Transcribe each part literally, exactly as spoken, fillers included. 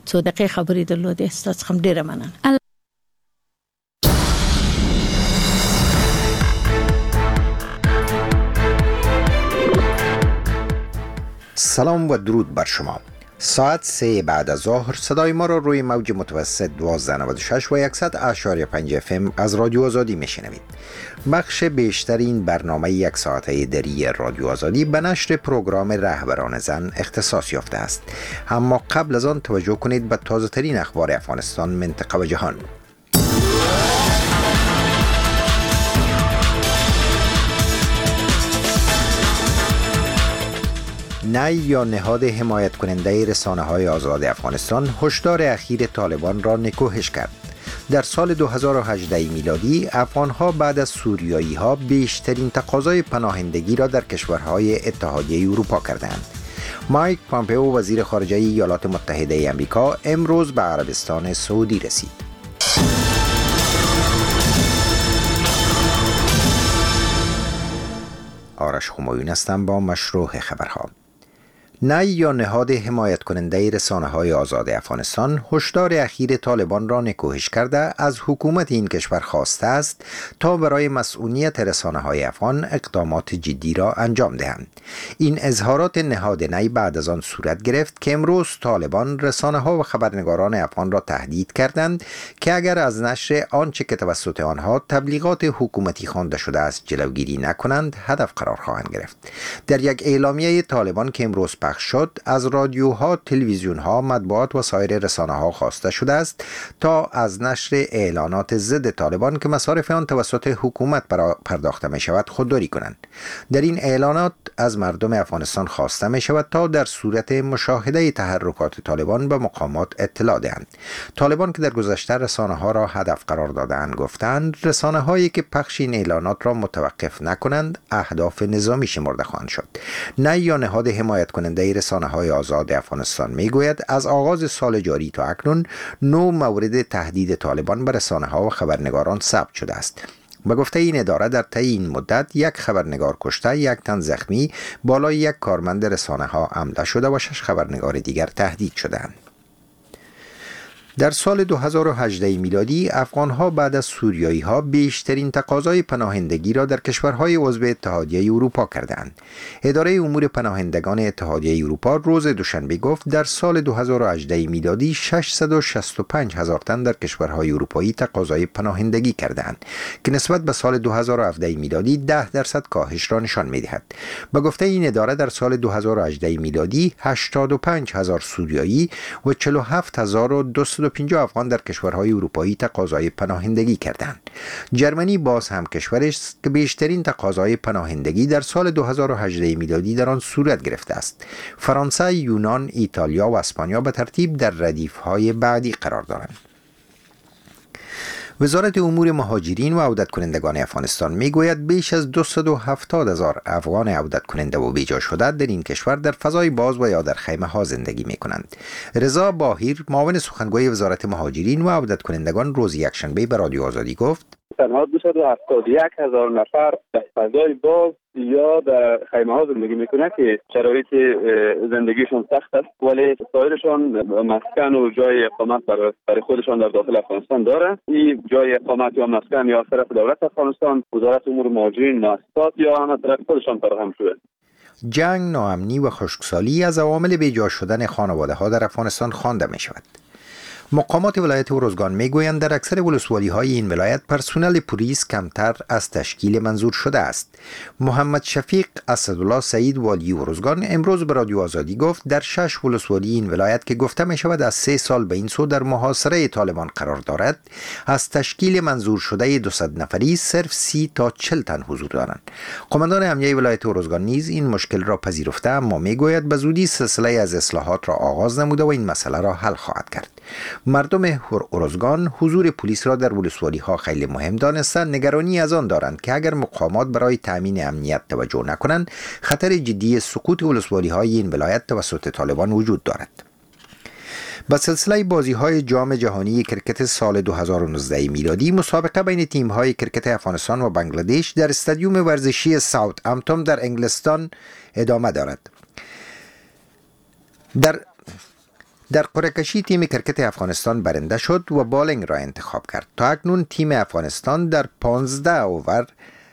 څو دقیقې خبرې درلودې، ستاسو څخه ډیره مننه. سلام و درود بر شما. ساعت سه بعد از ظهر صدای ما را روی موج متوسط دوازده نود و شش و صد اشاری پنج اف ام از رادیو آزادی میشنوید. بخش بیشترین برنامه یک ساعته دری رادیو آزادی به نشر پروگرام رهبران زن اختصاص یافته است. اما قبل از آن توجه کنید به تازه ترین اخبار افغانستان، منطقه و جهان. نی یا نهاد حمایت کننده رسانه های آزاد افغانستان هشدار اخیر طالبان را نکوهش کرد. در سال دو هزار و هجده میلادی افغان ها بعد از سوریایی ها بیشترین تقاضای پناهندگی را در کشورهای اتحادیه اروپا کردند. مایک پامپئو وزیر خارجه ایالات متحده آمریکا امروز به عربستان سعودی رسید. آرش همایون هستم با مشروع خبرها. نی یا نهاد حمایت کننده رسانه های آزاد افغانستان هشدار اخیر طالبان را نکوهش کرده از حکومت این کشور خواسته است تا برای مسئولیت رسانه های افغان اقدامات جدی را انجام دهند. این اظهارات نهاد نی بعد از آن صورت گرفت که امروز طالبان رسانه ها و خبرنگاران افغان را تهدید کردند که اگر از نشر آنچه که توسط آنها تبلیغات حکومتی خوانده شده است جلوگیری نکنند هدف قرار خواهند گرفت. در یک اعلامیه طالبان که امروز شد از رادیوها، تلویزیونها، مطبوعات و سایر رسانه‌ها خواسته شده است تا از نشر اعلانات ضد طالبان که مصارف آن توسط حکومت پرداخته می شود خودداری کنند. در این اعلانات از مردم افغانستان خواسته می شود تا در صورت مشاهده تحرکات طالبان به مقامات اطلاع دهند. طالبان که در گذشته رسانه‌ها را هدف قرار دادند گفتند رسانه‌هایی که پخش این اعلانات را متوقف نکنند اهداف نظامی شمرده خواهند شد. نه یا نهاد حمایت کننده رسانه های آزاد افغانستان می گوید از آغاز سال جاری تا اکنون نو مورد تهدید طالبان به رسانه ها و خبرنگاران ثبت شده است. به گفته این اداره در طی این مدت یک خبرنگار کشته، یک تن زخمی، بالای یک کارمند رسانه ها حمله شده و شش خبرنگار دیگر تهدید شدند. در سال دو هزار و هجده میلادی افغان‌ها بعد از سوریایی‌ها بیشترین تقاضای پناهندگی را در کشورهای عضو اتحادیه اروپا کردند. اداره امور پناهندگان اتحادیه اروپا روز دوشنبه گفت در سال دو هزار و هجده میلادی ششصد و شصت و پنج هزار تن در کشورهای اروپایی تقاضای پناهندگی کردند که نسبت به سال دو هزار و هفده میلادی ده درصد کاهش را نشان می‌دهد. به گفته این اداره در سال دو هزار و هجده میلادی هشتاد و پنج هزار سوریایی و چهل و هفت هزار و دویست و پنجاه افغان در کشورهای اروپایی تقاضای پناهندگی کردند. جرمنی باز هم کشوری است که بیشترین تقاضای پناهندگی در سال دو هزار و هجده میلادی در آن صورت گرفته است. فرانسه، یونان، ایتالیا و اسپانیا به ترتیب در ردیف‌های بعدی قرار دارند. وزارت امور مهاجرین و عودت کنندگان افغانستان میگوید بیش از دویست و هفتاد هزار افغان عودت کننده و بیجا شده در این کشور در فضای باز و یا در خیمه ها زندگی می کنند. رضا باهیر معاون سخنگوی وزارت مهاجرین و عودت کنندگان روز یکشنبه به رادیو آزادی گفت تنها دویست و هفتاد و یک هزار نفر در فضای باز یا در خیمه ها زندگی میکنه که شرایط زندگیشون سخت است، ولی سایرشان مسکن و جای اقامت برای خودشان در داخل افغانستان داره. این جای اقامت یا مسکن یا طرف دولت افغانستان، وزارت امور مهاجرین، مؤسسات یا هم طرف خودشان فراهم شده. جنگ، ناامنی و خشکسالی از عوامل بیجا شدن خانواده ها در افغانستان خوانده می شود. مقامات ولایت ارزگان میگویند در اکثر ولسوالی های این ولایت پرسنل پلیس کمتر از تشکیل منظور شده است. محمد شفیق اسدالله سعید والی ارزگان امروز به رادیو آزادی گفت در شش ولسوالی این ولایت که گفته می شود از سه سال به این سو در محاصره طالبان قرار دارد، از تشکیل منظور شده دویست نفری صرف سی تا چهل تن حضور دارند. قماندان امنیه ولایت ارزگان نیز این مشکل را پذیرفته، اما میگوید به زودی سلسله از اصلاحات را آغاز نموده و این مسئله را حل خواهد کرد. مردم ارزگان حضور پلیس را در ولسوالی ها خیلی مهم دانستند، نگرانی از آن دارند که اگر مقامات برای تامین امنیت توجه نکنند خطر جدی سقوط ولسوالی های این ولایت توسط طالبان وجود دارد. با سلسله بازی‌های جام جهانی کرکت سال دو هزار و نوزده میلادی مسابقه بین تیم‌های کرکت افغانستان و بنگلادش در استادیوم ورزشی ساوثهمپتون در انگلستان ادامه دارد. در در قرعه کشی تیم کرکت افغانستان برنده شد و بالینگ را انتخاب کرد. تا اکنون تیم افغانستان در پانزده اوور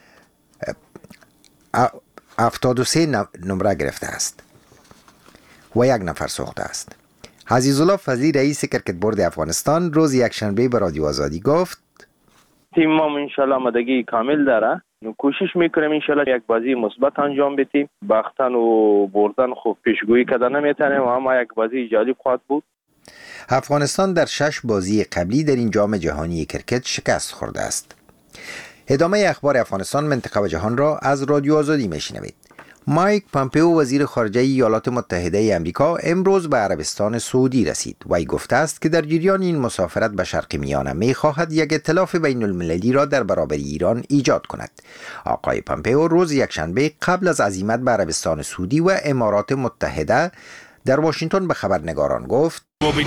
هفتاد و سه نمره گرفته است و یک نفر سوخته است. عزیزالله فضلی رئیس کرکت بورد افغانستان روز یکشنبه به رادیو آزادی گفت تیم ما انشالله آمادگی کامل داره. کوشش میکنیم انشالله یک بازی مثبت انجام بدیم. باختن و بردن خوب پیشگویی کردن نمیتونیم و اما یک بازی جالب خواهد بود. افغانستان در شش بازی قبلی در این جام جهانی کرکت شکست خورده است. ادامه اخبار افغانستان منطقه و جهان را از رادیو آزادی میشنوید. مایک پامپئو وزیر خارجه ایالات متحده آمریکا امروز به عربستان سعودی رسید و ای گفته است که در جریان این مسافرت به شرق میانه می‌خواهد یک ائتلاف بین المللی را در برابر ایران ایجاد کند. آقای پامپئو روز یکشنبه قبل از عزیمت به عربستان سعودی و امارات متحده در واشنگتن به خبرنگاران گفت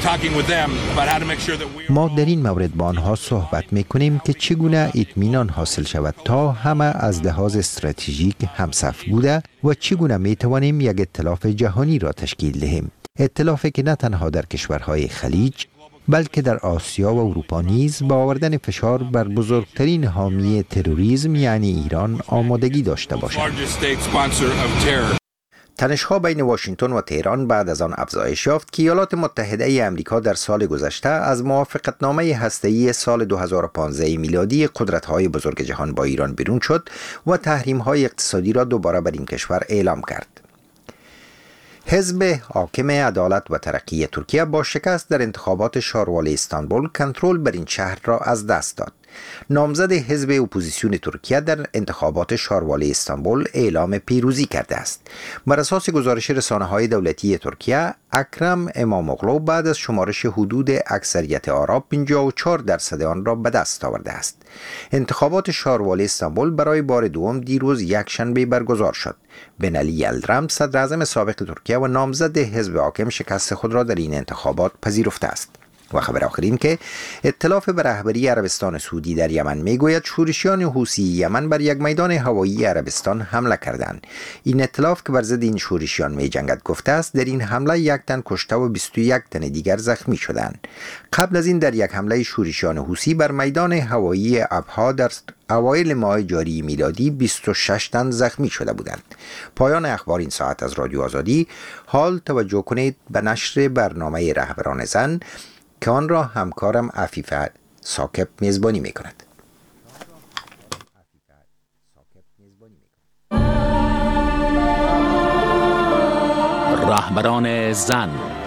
ما در این مورد با آنها صحبت میکنیم که چگونه اطمینان حاصل شود تا همه از لحاظ استراتژیک همصف بوده و چگونه میتوانیم یک ائتلاف جهانی را تشکیل دهیم. ائتلافی که نه تنها در کشورهای خلیج بلکه در آسیا و اروپا نیز با آوردن فشار بر بزرگترین حامی تروریسم یعنی ایران آمادگی داشته باشد. تنش‌ها بین واشنگتن و تهران بعد از آن افزایش یافت که ایالات متحده ای آمریکا در سال گذشته از موافقتنامه هسته‌ای سال دو هزار و پانزده میلادی قدرت‌های بزرگ جهان با ایران بیرون شد و تحریم‌های اقتصادی را دوباره بر این کشور اعلام کرد. حزب حاکم عدالت و ترقی ترکیه با شکست در انتخابات شاروالی استانبول کنترل بر این شهر را از دست داد. نامزد حزب اپوزیسیون ترکیه در انتخابات شاروالی استانبول اعلام پیروزی کرده است. بر اساس گزارش رسانه‌های دولتی ترکیه، اکرم اماموغلو بعد از شمارش حدود اکثریت آرا پنجاه و چهار درصد آن را به دست آورده است. انتخابات شاروالی استانبول برای بار دوم دیروز یکشنبه برگزار شد. بن علی یلدرم صدر اعظم سابق ترکیه و نامزد حزب حاکم شکست خود را در این انتخابات پذیرفته است. و خبر آخرین که ائتلاف به رهبری عربستان سعودی در یمن میگوید شورشیان حوثی یمن بر یک میدان هوایی عربستان حمله کردند. این ائتلاف که بر ضد این شورشیان میجنگد گفته است در این حمله یک تن کشته و بیست و یک تن دیگر زخمی شدند. قبل از این در یک حمله شورشیان حوثی بر میدان هوایی ابها در اوایل ماه جاری میلادی بیست و شش تن زخمی شده بودند. پایان اخبار این ساعت از رادیو آزادی. حال توجه کنید به نشر برنامه رهبران زن که آن را همکارم عفیفه ساکب میزبانی می کند. رهبران زن.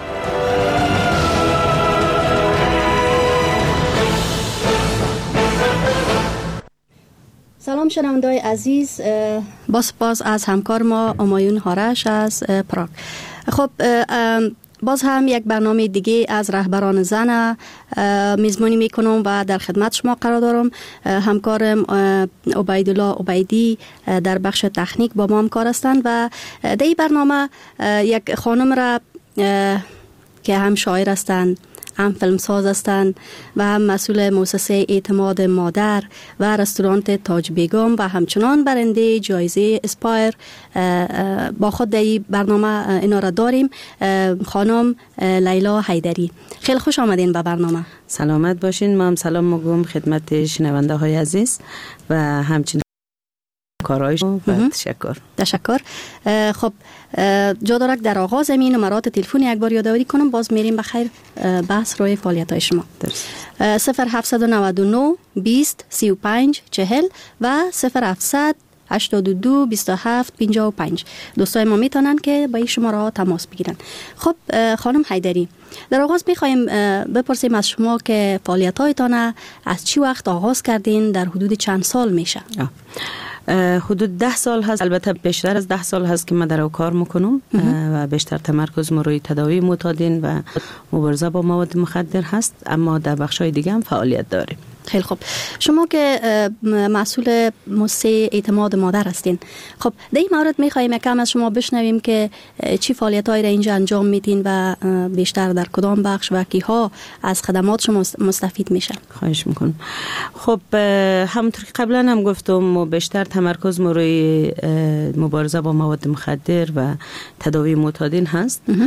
سلام شنونده‌های عزیز، با سپاس از همکار ما امایون هارش از پراگ. خب باز هم یک برنامه دیگه از رهبران زن میزبانی میکنم و در خدمت شما قرار دارم. همکارم عبیدالله عبیدی در بخش تکنیک با ما همکار هستند و در این برنامه یک خانم را که هم شاعر هستند، هم فیلمساز هستند و هم مسئول مؤسسه اعتماد مادر و رستوران تاج بیگم و همچنان برنده جایزه اسپایر با خود در این برنامه اینا را داریم. خانم لیلا حیدری، خیلی خوش آمدین به برنامه. سلامت باشین. ما هم سلام میگم خدمت شنونده های عزیز و همچنین کارایشون و تشکر. تشکر. خب جا دارد در آغاز این نمرات تلفن یک بار یادآوری کنم، باز میریم بخیر بحث روی فعالیت های شما. صفر هفتصد و نود و نه بیست سی و پنج چهل و صفر هفتصد هشتاد و دو بیست و هفت پنجاه و پنج. دوستای ما میتونن که با این شماره تماس بگیرن. خب خانم حیدری، در آغاز میخوایم بپرسیم از شما که فعالیت هایتان از چی وقت آغاز کردین؟ در حدود چند سال میشه؟ حدود ده سال هست، البته بیشتر از ده سال هست که من در او کار میکنم و بیشتر تمرکز ما روی تداوی معتادین و مبارزه با مواد مخدر هست، اما در بخش‌های دیگه هم فعالیت داریم. خیلی خوب. شما که مسئول مؤسسه اعتماد مادر هستین، خب در این مورد میخوایم یکم از شما بشنویم که چی فعالیت‌هایی را اینجا انجام میدین و بیشتر در کدام بخش و کیها از خدمات شما مستفید میشن؟ خواهش میکنم. خب همونطور که قبلا هم گفتم بیشتر تمرکز ما روی مبارزه با مواد مخدر و تداوی معتادین هست.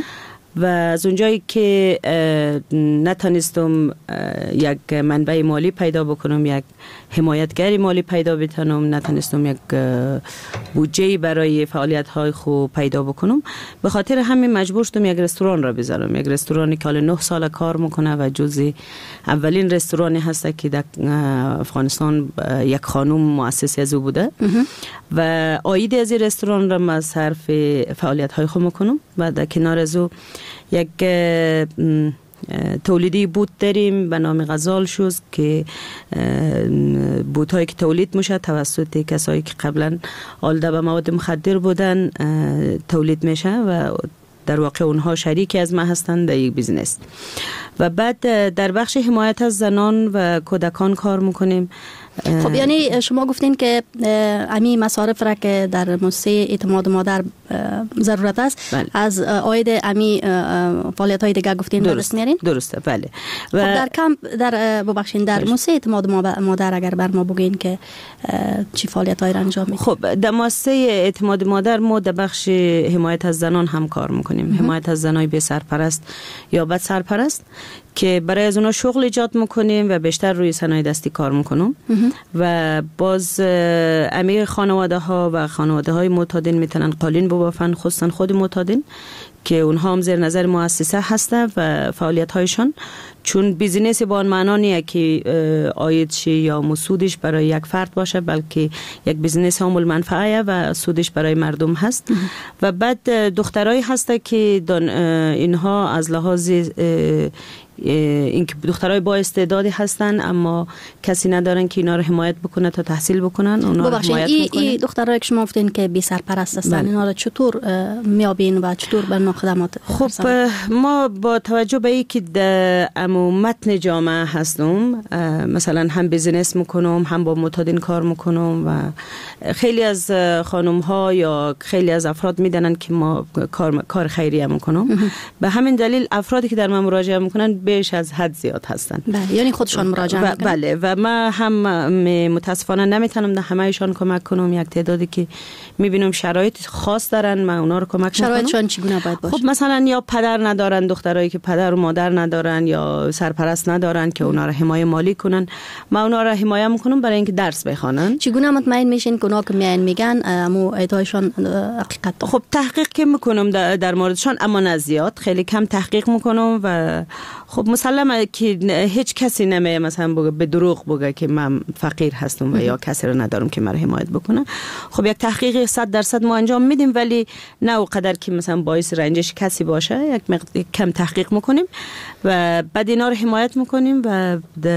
و از اونجایی که نتونستم یک منبع مالی پیدا بکنم، یک حمایتگری مالی پیدا بتونم، نتونستم یک بودجه برای فعالیت های خوب پیدا بکنم، به خاطر همین مجبور شدم یک رستوران را بذارم. یک رستورانی که حالا نه سال کار میکنه و جزء اولین رستورانی هست که در افغانستان یک خانم مؤسسی از او بوده و عاید از این رستوران را من صرف فعالیت های خوب میکنم. و در کنار از او یک تولیدی بود داریم به نام غزال شوز که بوت‌هایی که تولید میشه توسط کسایی که قبلا آلوده به مواد مخدر بودن تولید میشه و در واقع اونها شریکی از ما هستند در یک بیزنس. و بعد در بخش حمایت از زنان و کودکان کار میکنیم. خب یعنی شما گفتین که امی مصارف را که در مؤسسه اعتماد مادر ضرورت است، بله. از عاید امی فعالیت های دیگر گفتین درست میارین؟ درسته، بله. و خب در کمپ در ببخشید در مؤسسه اعتماد مادر اگر بر ما بگین که چی فعالیت های را انجام میدین؟ خب در مؤسسه اعتماد مادر ما در بخش حمایت از زنان هم کار میکنیم. حمایت از زنای بی سرپرست یا بد سرپرست که برای از اونا شغل ایجاد میکنیم و بیشتر روی صنایع دستی کار میکنم. و باز امیر خانواده ها و خانواده های معتادین میتونن قالین ببافن، خصوصا خود معتادین که اونها هم زیر نظر مؤسسه هسته و فعالیت هایشان، چون بیزینس با آن معنا نیه که عایدش یا مسودش برای یک فرد باشه، بلکه یک بیزینس عامل منفعه و سودش برای مردم هست. و بعد دخترایی هسته که اینها از لحاظ این که دخترای با استعدادی هستن اما کسی ندارن که اینا رو حمایت بکنه تا تحصیل بکنن، اونا رو حمایت میکنن. این دخترایی که شما گفتین که بی سرپرست هستن، اینا رو چطور میابین و چطور به نوع خدمات؟ خب ما با توجه به اینکه در متن جامعه هستم، مثلا هم بیزینس میکنم هم با معتادین کار میکنم و خیلی از خانم ها یا خیلی از افراد میدونن که ما کار کار خیریه میکنم. به همین دلیل افرادی که در من مراجعه میکنن بیش از حد زیاد هستن. بله، یعنی خودشان مراجعه میکنن. بله، و من هم متاسفانه نمیتونم در همهشان کمک کنم. یک تعدادی که میبینم شرایط خاص دارن من اونا رو کمک میکنم. شرایطشان چگونه باید باشه؟ خب مثلا یا پدر ندارن، دخترایی که پدر و مادر ندارن یا سرپرست ندارن که اونا رو حمایت مالی کنن، من اونا رو حمایت میکنم برای اینکه درس بخونن. چگونه مطمئن میشین که اونا که میان میگن امو ادعایشان حقیقت داره؟ خب تحقیق که میکنم در, در موردشان، اما نه زیاد، خیلی کم تحقیق میکنم و خب مسلمه که هیچ کسی نمیه مثلا بگه به دروغ بگه که من فقیر هستم و یا کسی رو ندارم که مرا حمایت بکنه. خب یک تحقیق صد درصد ما انجام میدیم، ولی نه اونقدر که مثلا باعث رنجش کسی باشه. یک مقدار کم تحقیق میکنیم و بعد اینا رو حمایت میکنیم و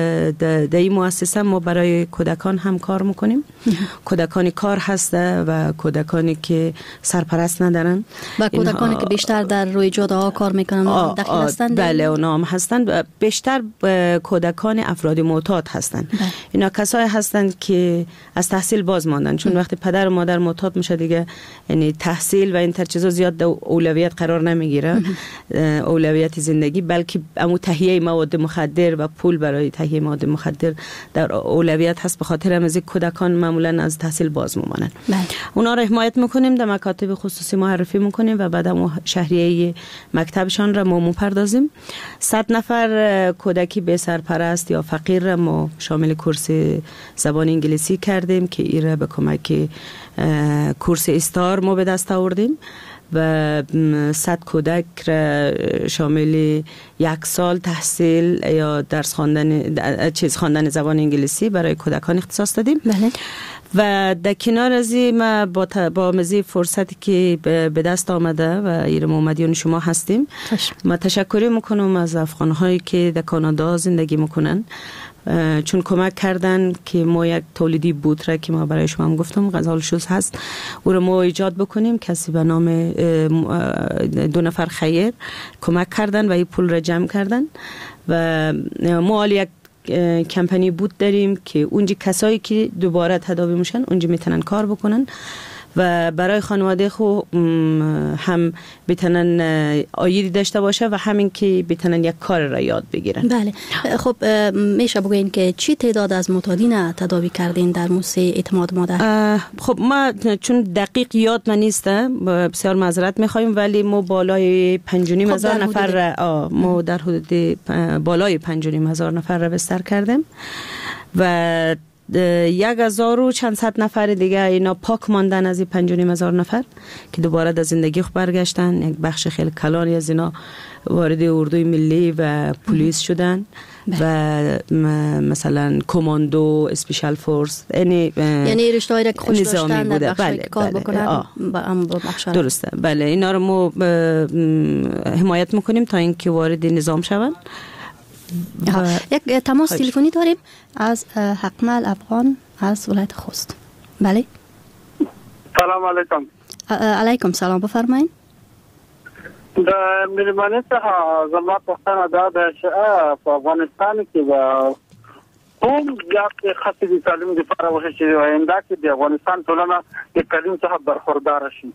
در این مؤسسه ما برای کودکان هم کار میکنیم. کودکانی کار هسته و کودکانی که سرپرست ندارن و کودکانی که بیشتر در روی جاده کار میکنن داخل هستند. بله، اونا هم هستند. بیشتر کودکان افراد معتاد هستند. اینا کسایی هستند که از تحصیل باز ماندن، چون وقتی پدر و مادر معتاد میشه دیگه یعنی تحصیل و این تر چیزا زیاد اولویت قرار نمیگیره، اولویت زندگی، بلکه امو تهیه مواد مخدر و پول برای تهیه مواد مخدر در اولویت هست. به خاطر همین کودکان معمولا از تحصیل باز میمونن. اونا رو حمایت میکنیم، در مکاتب خصوصی معرفی میکنیم و بعد امو شهریه مکتبشان را ما میپردازیم. صد نفر کودکی به سرپرست یا فقیر را ما شامل کورس زبان انگلیسی کردیم که این را به کمک کورس استار ما به دست آوردیم و صد کودک را شامل یک سال تحصیل یا درس خواندن چیز خواندن زبان انگلیسی برای کودکان اختصاص دادیم. بله. و در کنار از این ما با, با مزید فرصتی که به دست آمده و ایرم اومدیون شما هستیم، ما تشکری میکنم از افغانهایی که در کانادا زندگی میکنن، چون کمک کردن که ما یک تولیدی بود را که ما برای شما هم گفتم غزال شوز هست، او را ما ایجاد بکنیم. کسی به نام دو نفر خیر کمک کردن و این پول را جمع کردن و ما یک کمپانی بود داریم که اونجا کسایی که دوباره تداوی میشن اونجا میتونن کار بکنن و برای خانواده خو هم بتونن آیدی داشته باشه و همین که بتونن یک کار را یاد بگیرن. بله. خب میشه بگوین که چی تعداد از معتادین تداوی کردین در موسسه اعتماد مادر؟ خب ما چون دقیق یاد من نیسته بسیار معذرت میخوایم، ولی ما بالای پنج و نیم هزار نفر را ما در حدود بالای پنج و نیم هزار نفر را بستر کردیم و یک هزار و چند صد نفر دیگه اینا پاک ماندن از این پنج و نیم هزار نفر که دوباره در زندگی خود برگشتن. یک بخش خیلی کلانی از اینا وارد اردوی ملی و پلیس شدن و مثلا کماندو، اسپیشال فورس، یعنی یعنی رشته‌ای را که خوش داشتن در بخش بله کار بله بکنن با بخش درسته. بله اینا رو ما حمایت میکنیم تا اینکه وارد نظام شوند. یک تماس تلفنی داریم از حقمل افغان از ولایت خوست. بله. سلام علیکم. علیکم سلام، بفرمایید. در میرمانه څخه زما پوښتنه دا ده چې په افغانستان کې به کوم زیات خطي د تعلیم لپاره وشي چې آینده کې د افغانستان ټولنه د تعلیم څخه برخوردار شي.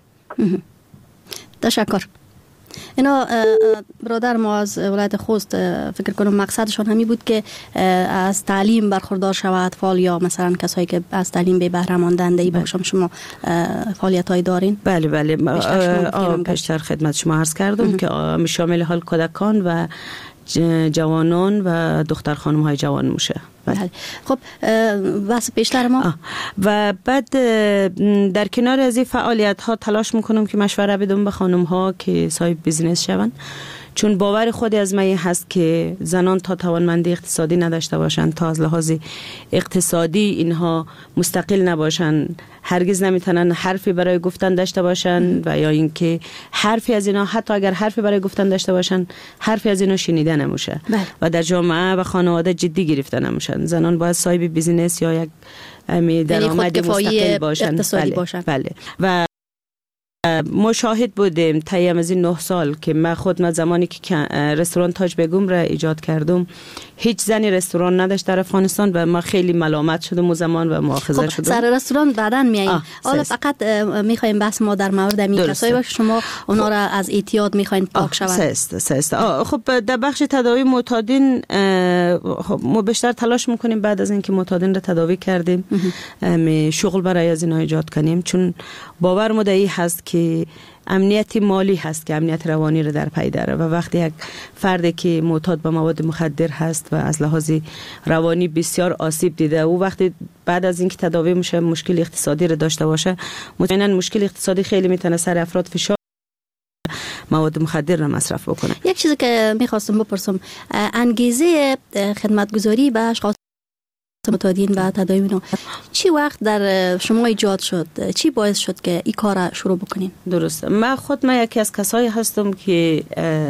تشکر. اینا برادر ما از ولایت خوست فکر کنم مقصدشان همی بود که از تعلیم برخوردار شود اطفال یا مثلا کسایی که از تعلیم به بهره ماندند. ای بخشم شما فعالیت های دارین؟ بله بله بیشتر خدمت شما عرض کردم که شامل حال کودکان و جوانان و دختر خانم های جوان میشه. بله. خب بس بیشتر ما و بعد در کنار از این فعالیت ها تلاش میکنم که مشوره بدم به خانم ها که صاحب بیزنس شون، چون باور خودی از من هست که زنان تا توانمندی اقتصادی نداشته باشند، تا از لحاظ اقتصادی اینها مستقل نباشن، هرگز نمیتونن حرفی برای گفتن داشته باشن و یا اینکه حرفی از اینا، حتی اگر حرفی برای گفتن داشته باشن، حرفی از اینا شنیده نمیشه و در جامعه و خانواده جدی گرفته نمیشن. زنان باید صاحب بیزینس یا یک درآمد مستقل باشن. بله. باشن. بله. و مشاهد بودیم تایم از این نه سال که من خود من زمانی که رستوران تاج بیگم را ایجاد کردم هیچ زنی رستوران نداشت در افغانستان و ما خیلی ملامت شدم و زمان و مؤاخذه خب شدم. سر رستوران بعداً میاییم. حالا فقط میخوایم بحث ما در مورد می کسایی باشه شما اونا را از اعتیاد میخواین پاک شوند. سست سست. خب در بخش تداوی معتادین خب ما بیشتر تلاش میکنیم بعد از اینکه معتادین را تداوی کردیم می شغل برای از اینا ایجاد کنیم، چون باور مدعی هست که امنیت مالی هست که امنیت روانی رو در پی داره و وقتی یک فردی که معتاد به مواد مخدر هست و از لحاظ روانی بسیار آسیب دیده او وقتی بعد از اینکه تداوی میشه مشکل اقتصادی رو داشته باشه، مطمئنا مشکل اقتصادی خیلی میتونه سر افراد فشار مواد مخدر را مصرف بکنه. یک چیزی که میخواستم بپرسم، انگیزه خدمتگزاری به اشخاص معتادین و تداوی اینا چی وقت در شما ایجاد شد؟ چی باعث شد که این کار را شروع بکنین؟ درسته. من خود من یکی از کسایی هستم که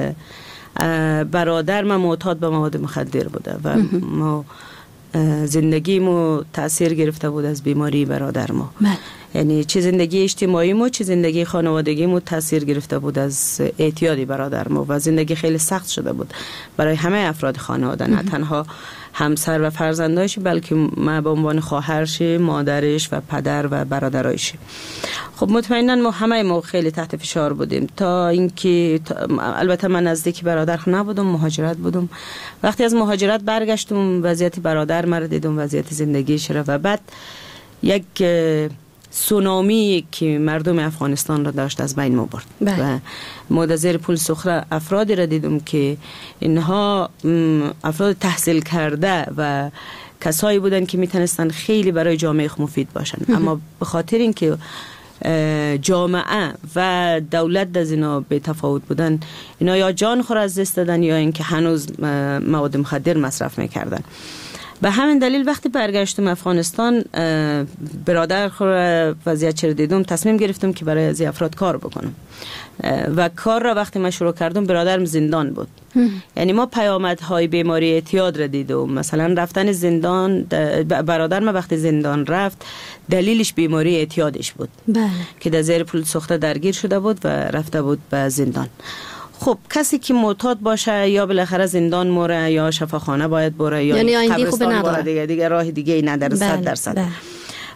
برادر من معتاد به مواد مخدر بوده و ما زندگی مو تأثیر گرفته بود از بیماری برادر ما. یعنی چه زندگی اجتماعی مو چه زندگی خانوادگی مو تأثیر گرفته بود از اعتیادی برادر ما و زندگی خیلی سخت شده بود برای همه افراد خانواده، نه تنها همسر و فرزندایش بلکه ما به عنوان خواهرش، مادرش و پدر و برادرایش. خب مطمئنا ما همه ما خیلی تحت فشار بودیم تا اینکه البته من نزدیک برادر نبودم، مهاجرت بودم. وقتی از مهاجرت برگشتم وضعیت برادر مرا دیدم، وضعیت زندگیش را و بعد یک سونامی که مردم افغانستان را داشت از بین ما برد و ما در زیر پل سخره افرادی را دیدم که اینها افراد تحصیل کرده و کسایی بودن که میتونستن خیلی برای جامعه مفید باشن، اما به خاطر اینکه جامعه و دولت از اینا به تفاوت بودن، اینا یا جان خود از دست دادن یا اینکه هنوز مواد مخدر مصرف میکردن. به همین دلیل وقتی برگشتم افغانستان برادر خود وضعیت چر دیدم تصمیم گرفتم که برای از افراد کار بکنم و کار را وقتی من شروع کردم برادرم زندان بود. یعنی ما پیامدهای بیماری اعتیاد را دیدم، مثلا رفتن زندان، برادر ما وقتی زندان رفت دلیلش بیماری اعتیادش بود. بله. که در زیر پل سوخته درگیر شده بود و رفته بود به زندان. خب کسی که معتاد باشه یا بالاخره زندان موره یا شفاخانه باید بره یا یعنی قبرستان بره دیگه, دیگه راه دیگه ای نداره. صد درصد.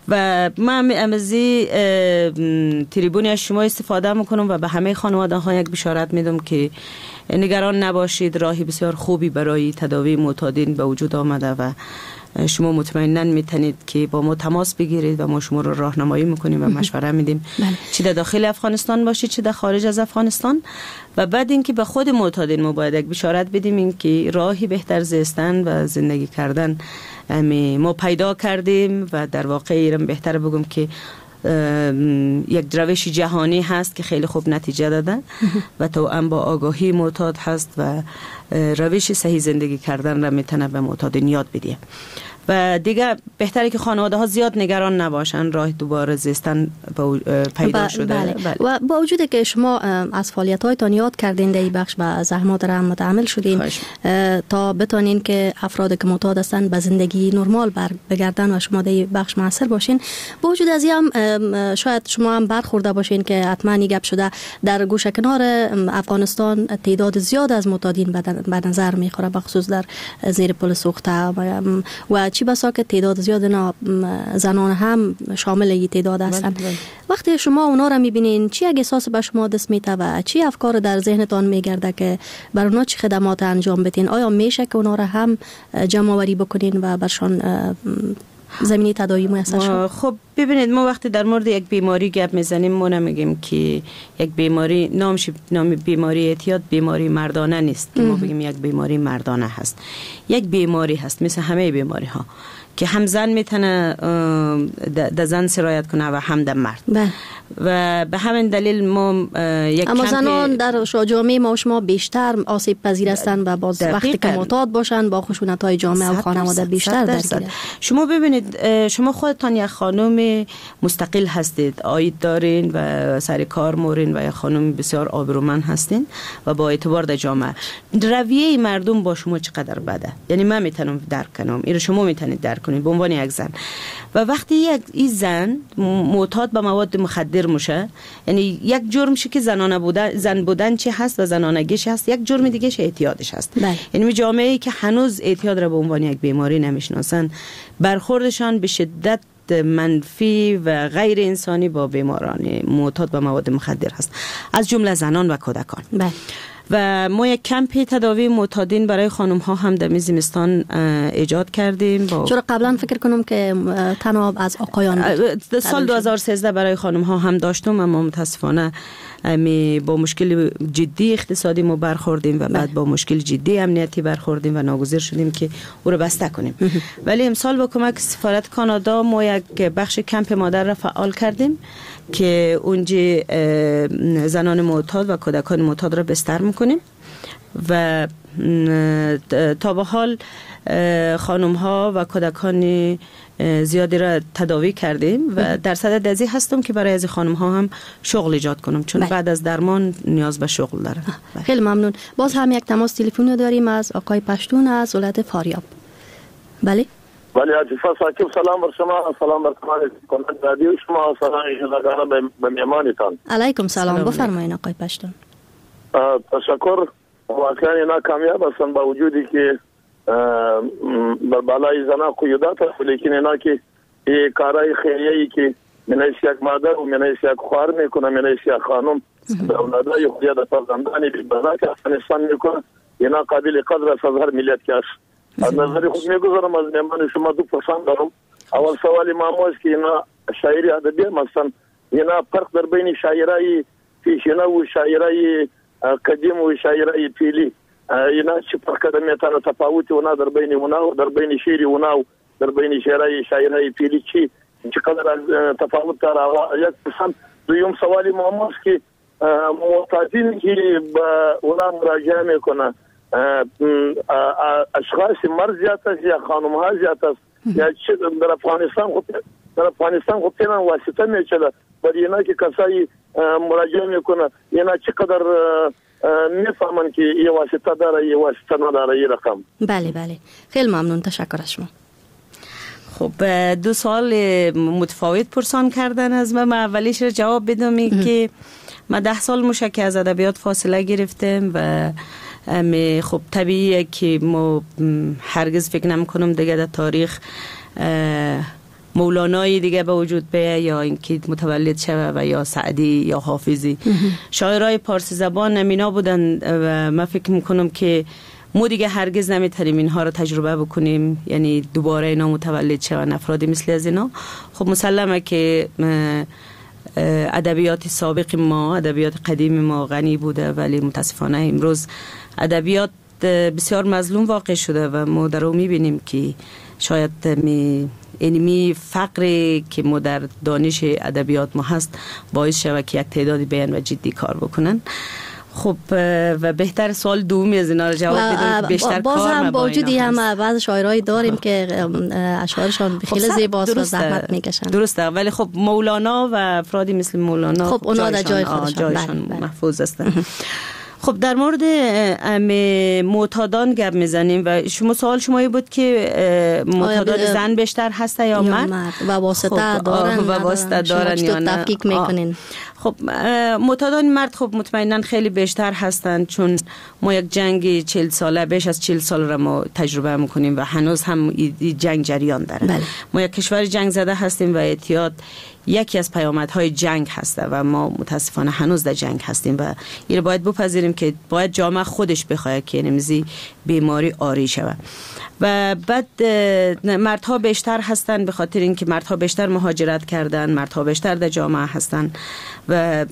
و من امزی تریبونی از شما استفاده میکنم و به همه خانواده ها یک بشارت میدم که نگران نباشید، راهی بسیار خوبی برای تداوی معتادین به وجود آمده و شما مطمئناً میتونید که با ما تماس بگیرید و ما شما رو راهنمایی میکنیم و مشوره میدیم، چه در داخل افغانستان باشید چه در خارج از افغانستان. و بعد اینکه به خود معتادین ما باید یک بشارت بدیم این که راهی بهتر زیستن و زندگی کردن ما پیدا کردیم و در واقع ایرم بهتر بگم که یک روش جهانی هست که خیلی خوب نتیجه داده و توأم با آگاهی معتاد هست و روش صحیح زندگی کردن را میتونه به معتادین یاد بده. و دیگه بهتره که خانواده ها زیاد نگران نباشن، راه دوباره زیستن پیدا شده. بله. بله. و با وجود که شما از فعالیت هایتان یاد کردین در این بخش و زحمات را متحمل شدین تا بتونین که افراد که معتاد هستن به زندگی نرمال بر بگردن و شما در این بخش موثر باشین، با وجود از این هم شاید شما هم برخورده باشین که حتما گپ شده در گوشه کنار افغانستان تعداد زیاد از معتادین به نظر میخوره، بخصوص در زیر پل سوخته و, و چی بسا که تعداد زیاد اینا زنان هم شامل این تعداد هستند. وقتی شما اونا را میبینین چی یک احساس به شما دست میده و چی افکار در ذهنتان میگرده که بر اونا چی خدمات انجام بدین؟ آیا میشه که اونا را هم جمع آوری بکنین و برشان زمینی تداوی میسر شد؟ خب ببینید، ما وقتی در مورد یک بیماری گپ میزنیم ما نمیگیم که یک بیماری نامش نام بیماری اعتیاد بیماری مردانه نیست که ما بگیم یک بیماری مردانه هست. یک بیماری هست مثل همه بیماری ها که هم زن میتونه در زن سرایت کنه و هم در مرد. بله. و به همین دلیل ما یک اما زنان در جامعه ما و شما بیشتر آسیب پذیر هستند و باز وقتی که معتاد باشن با خشونت های جامعه و خانواده بیشتر درگیره. شما ببینید، شما خودتان یک خانم مستقل هستید، عاید دارین و سر کار مورین و یک خانم بسیار آبرومند هستین و با اعتبار در جامعه. رویه مردم با شما چقدر بده، یعنی من میتونم درک کنم، این شما میتونید درک کنید به عنوان یک زن. و وقتی یک این زن معتاد به مواد مخدر میشه، یعنی یک جرم شه که زنانه بودن زن بودن چی هست و زنانگیش هست، یک جرم دیگه شه اعتیادش هست. بله. یعنی جامعه‌ای که هنوز اعتیاد را به عنوان یک بیماری نمیشناسن، برخوردشان به شدت منفی و غیر انسانی با بیماران معتاد به مواد مخدر هست، از جمله زنان و کودکان. بله. و ما یک کمپ تداوی معتادین برای خانم ها هم در زمستان ایجاد کردیم. با چرا قبلا فکر کنم که تنها از آقایان بود. سال دو هزار و سیزده برای خانم ها هم داشتم، اما متاسفانه با مشکل جدی اقتصادی ما برخوردیم و بعد با مشکل جدی امنیتی برخوردیم و ناگزیر شدیم که او رو بسته کنیم. ولی امسال با کمک سفارت کانادا ما یک بخش کمپ مادر را فعال کردیم که اونجا زنان معتاد و کودکان معتاد را بستر میکنیم و تا به حال خانم ها و کودکان زیادی را تداوی کردیم و در صدد ازی هستم که برای از خانم ها هم شغل ایجاد کنم، چون بعد از درمان نیاز به شغل داره. خیلی ممنون. باز هم یک تماس تلفنی داریم از آقای پشتون از ولایت فاریاب. بله ولی عزیزا ساکب سلام بر شما، سلام بر کانال رادیو شما، سلام جزاگانه به میمانتان. علیکم سلام. بفرمایید آقای پشتون. تشکر. واقعا اینا کامیاب هستن با وجودی که بر بالای زنا قیودات هست، لیکن اینا که کارهای خیریه‌ای که منیش یک مادر و منیش یک خواهر میکنه، منیش یک خانم به اولادای خودی در فرزندانی بی‌بنا که افغانستان میکنه، اینا قابل قدر است از هر ملت که است. از نظر خود میگذارم از میمان شما دو پرسان دارم. اول سوالی ما است که اینا شاعری ادبی هستن، اینا فرق در بین شاعرای پیشینه و شاعرای قدیم و شاعرای پیلی، اینا چه فرق میتونه تفاوت اونا در بین اونا و در بین شعر اونا و در بین شاعرای شاعرای پیلی چی چقدر تفاوت داره؟ یک پرسان. دویم سوالی ما است که معتادین که به اونا مراجعه میکنه اشخاص مرد زیاد است یا خانم ها زیاد است یا در افغانستان خود در افغانستان خود اینا واسطه میچله، ولی اینا که کسایی مراجعه میکنه اینا چقدر میفهمن که یه واسطه داره یه واسطه نداره یه رقم. بله بله خیلی ممنون، تشکر از شما. خب دو سوال متفاوت پرسان کردن از من. اولیش رو جواب بدم که ما ده سال میشه که از ادبیات فاصله گرفتیم و خب طبیعیه که ما هرگز فکر نمی کنم دیگه در تاریخ مولانای دیگه به وجود بیه یا اینکه متولد شوه و یا سعدی یا حافظی. شاعرای پارسی زبان نمینا بودن و من فکر میکنم که ما دیگه هرگز نمیتونیم اینها رو تجربه بکنیم، یعنی دوباره اینا متولد شون افرادی مثل از اینا. خب مسلمه که ادبیات سابق ما، ادبیات قدیم ما غنی بوده، ولی متاسفانه امروز ادبیات بسیار مظلوم واقع شده و ما در رو میبینیم که شاید می اینمی فقری که ما در دانش ادبیات ما هست باعث شود که یک تعدادی بیان و جدی کار بکنن. خب و بهتر سوال دومی از اینا رو جواب بدیم، بیشتر باز کار هم با وجودی هم بعض شاعرایی داریم خب. که اشعارشان خیلی خب زیباست و زحمت میکشن. درسته، ولی خب مولانا و افرادی مثل مولانا خب اونا در جای خودشان جایشان بله بله. محفوظ هستن. خب در مورد معتادان گپ میزنیم و شما سوال شما بود که معتادان زن بیشتر هسته یا مرد, مرد. و واسطه خب دارن و واسطه دارن یا نه تفکیک میکنین؟ خب معتادان مرد خب مطمئنا خیلی بیشتر هستند، چون ما یک جنگ چهل ساله بیش از چهل سال را ما تجربه میکنیم و هنوز هم این جنگ جریان داره. بله. ما یک کشور جنگ زده هستیم و اعتیاد یکی از پیامدهای جنگ هسته و ما متاسفانه هنوز در جنگ هستیم و این باید بپذیریم که باید جامعه خودش بخواد که نمیزی بیماری آری شود. و بعد مردها بیشتر هستن به خاطر اینکه مردها بیشتر مهاجرت کردن، مردها بیشتر در جامعه هستن و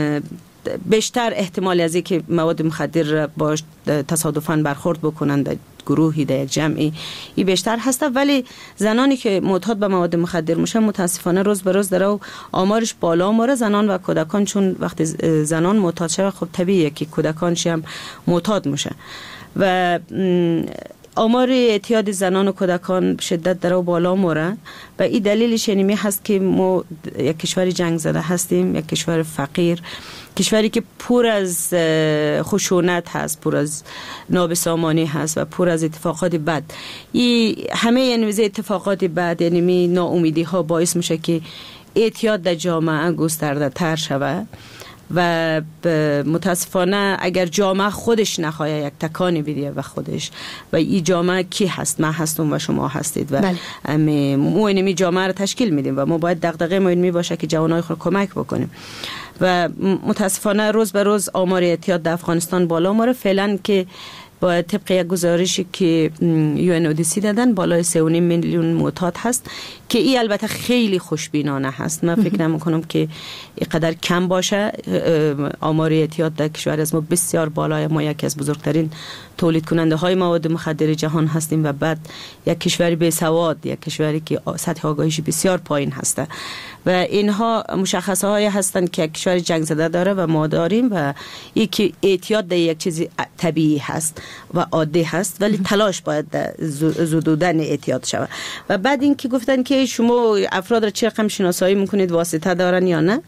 بیشتر احتمال از اینکه مواد مخدر باش تصادفاً برخورد بکنن در گروهی در یک جمعی این بیشتر هسته. ولی زنانی که معتاد به مواد مخدر میشن متاسفانه روز به روز داره آمارش بالا میره. زنان و کودکان، چون وقتی زنان معتاد شوه خب طبیعیه که کودکانش هم معتاد میشه و آمار اعتیاد زنان و کودکان شدت در بالا موره و این دلیلش اینمی هست که ما یک کشور جنگ زده هستیم، یک کشور فقیر، کشوری که پر از خشونت هست، پر از نابسامانی هست و پر از اتفاقات بد. این همه یعنی اتفاقات بد یعنی می ناامیدی ها باعث میشه که اعتیاد در جامعه گسترده تر شود و متاسفانه اگر جامعه خودش نخواه یک تکانی بدیه و خودش و این جامعه کی هست؟ من هستم و شما هستید و بله. ما اینمی جامعه رو تشکیل میدیم و ما باید دغدغه ما اینمی باشه که جوانای خود کمک بکنیم و متاسفانه روز به روز آمار اعتیاد در افغانستان بالا میره. فعلا که با طبق یک گزارشی که یو ان او دی سی دادن بالای سه و نیم میلیون معتاد هست که این البته خیلی خوشبینانه هست. من فکر نمی کنم که اینقدر کم باشه. آمار اعتیاد در کشور از ما بسیار بالای، ما یکی از بزرگترین تولید کننده های مواد مخدر جهان هستیم و بعد یک کشوری بی سواد، یک کشوری که سطح آگاهیش بسیار پایین هسته و اینها مشخصه های هستند که کشور جنگ زده داره و ما داریم و یکی اعتیاد در یک چیزی طبیعی هست و عادی هست، ولی تلاش باید زدودن اعتیاد شود. و بعد این که گفتن که شما افراد را چه رقم شناسایی میکنید، واسطه دارن یا نه؟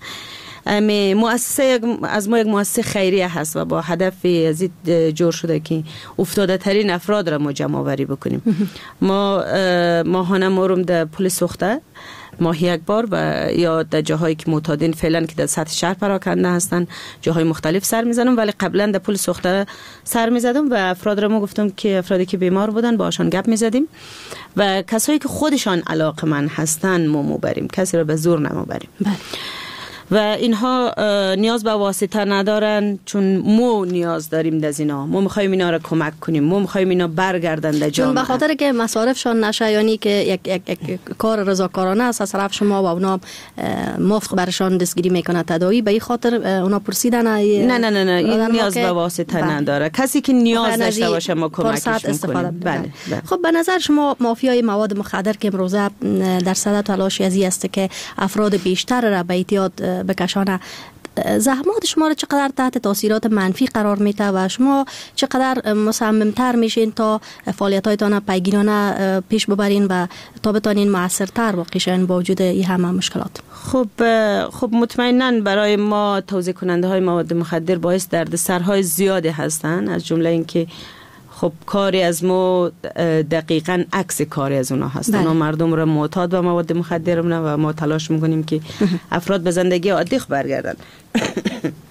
مؤسسه از ما یک مؤسسه خیریه هست و با هدف از جور شده که افتاده ترین افراد را ما جمع آوری بکنیم. ما ماهانه مورم در پل سوخته ماهی یک بار و یا در جاهایی که معتادین فعلا که در سطح شهر پراکنده هستن جاهای مختلف سر میزنم، ولی قبلا در پل سوخته سر میزدم و افراد را ما گفتم که افرادی که بیمار بودن باشان گپ میزدیم و کسایی که خودشان علاقمند هستن ما مبریم، کسی را به زور نمیبریم. بله. و اینها نیاز به واسطه ندارن، چون ما نیاز داریم از اینا، ما میخوایم اینا را کمک کنیم، ما میخوایم اینا برگردن در جامعه، چون به خاطر که مصارفشان نشه، یعنی که یک, یک, یک کار رضاکارانه است از طرف شما و اونا مفت برشان دستگیری میکنه تداوی، به این خاطر اونا پرسیدن نه نه نه نه این نیاز به واسطه بله. نداره. کسی که نیاز داشته باشه ما کمکش میکنیم. بله. بله. خب به نظر شما مافیای مواد مخدر که امروزه در صدد تلاش ازی است که افراد بیشتر را به اعتیاد بکشانه، زحمات شما را چقدر تحت تاثیرات منفی قرار میده و شما چقدر مصممتر میشین تا فعالیتایتان پیگیرانه پیش ببرین و تا بتانین موثرتر واقع شین با وجود این همه مشکلات؟ خب خب مطمئنا برای ما توزیع کننده های مواد مخدر باعث دردسرهای زیاده هستن، از جمله اینکه خب کاری از ما دقیقاً عکس کاری از اونا هست. اونا مردم رو معتاد و مواد مخدر می‌کنن و ما تلاش میکنیم که افراد به زندگی عادی برگردن.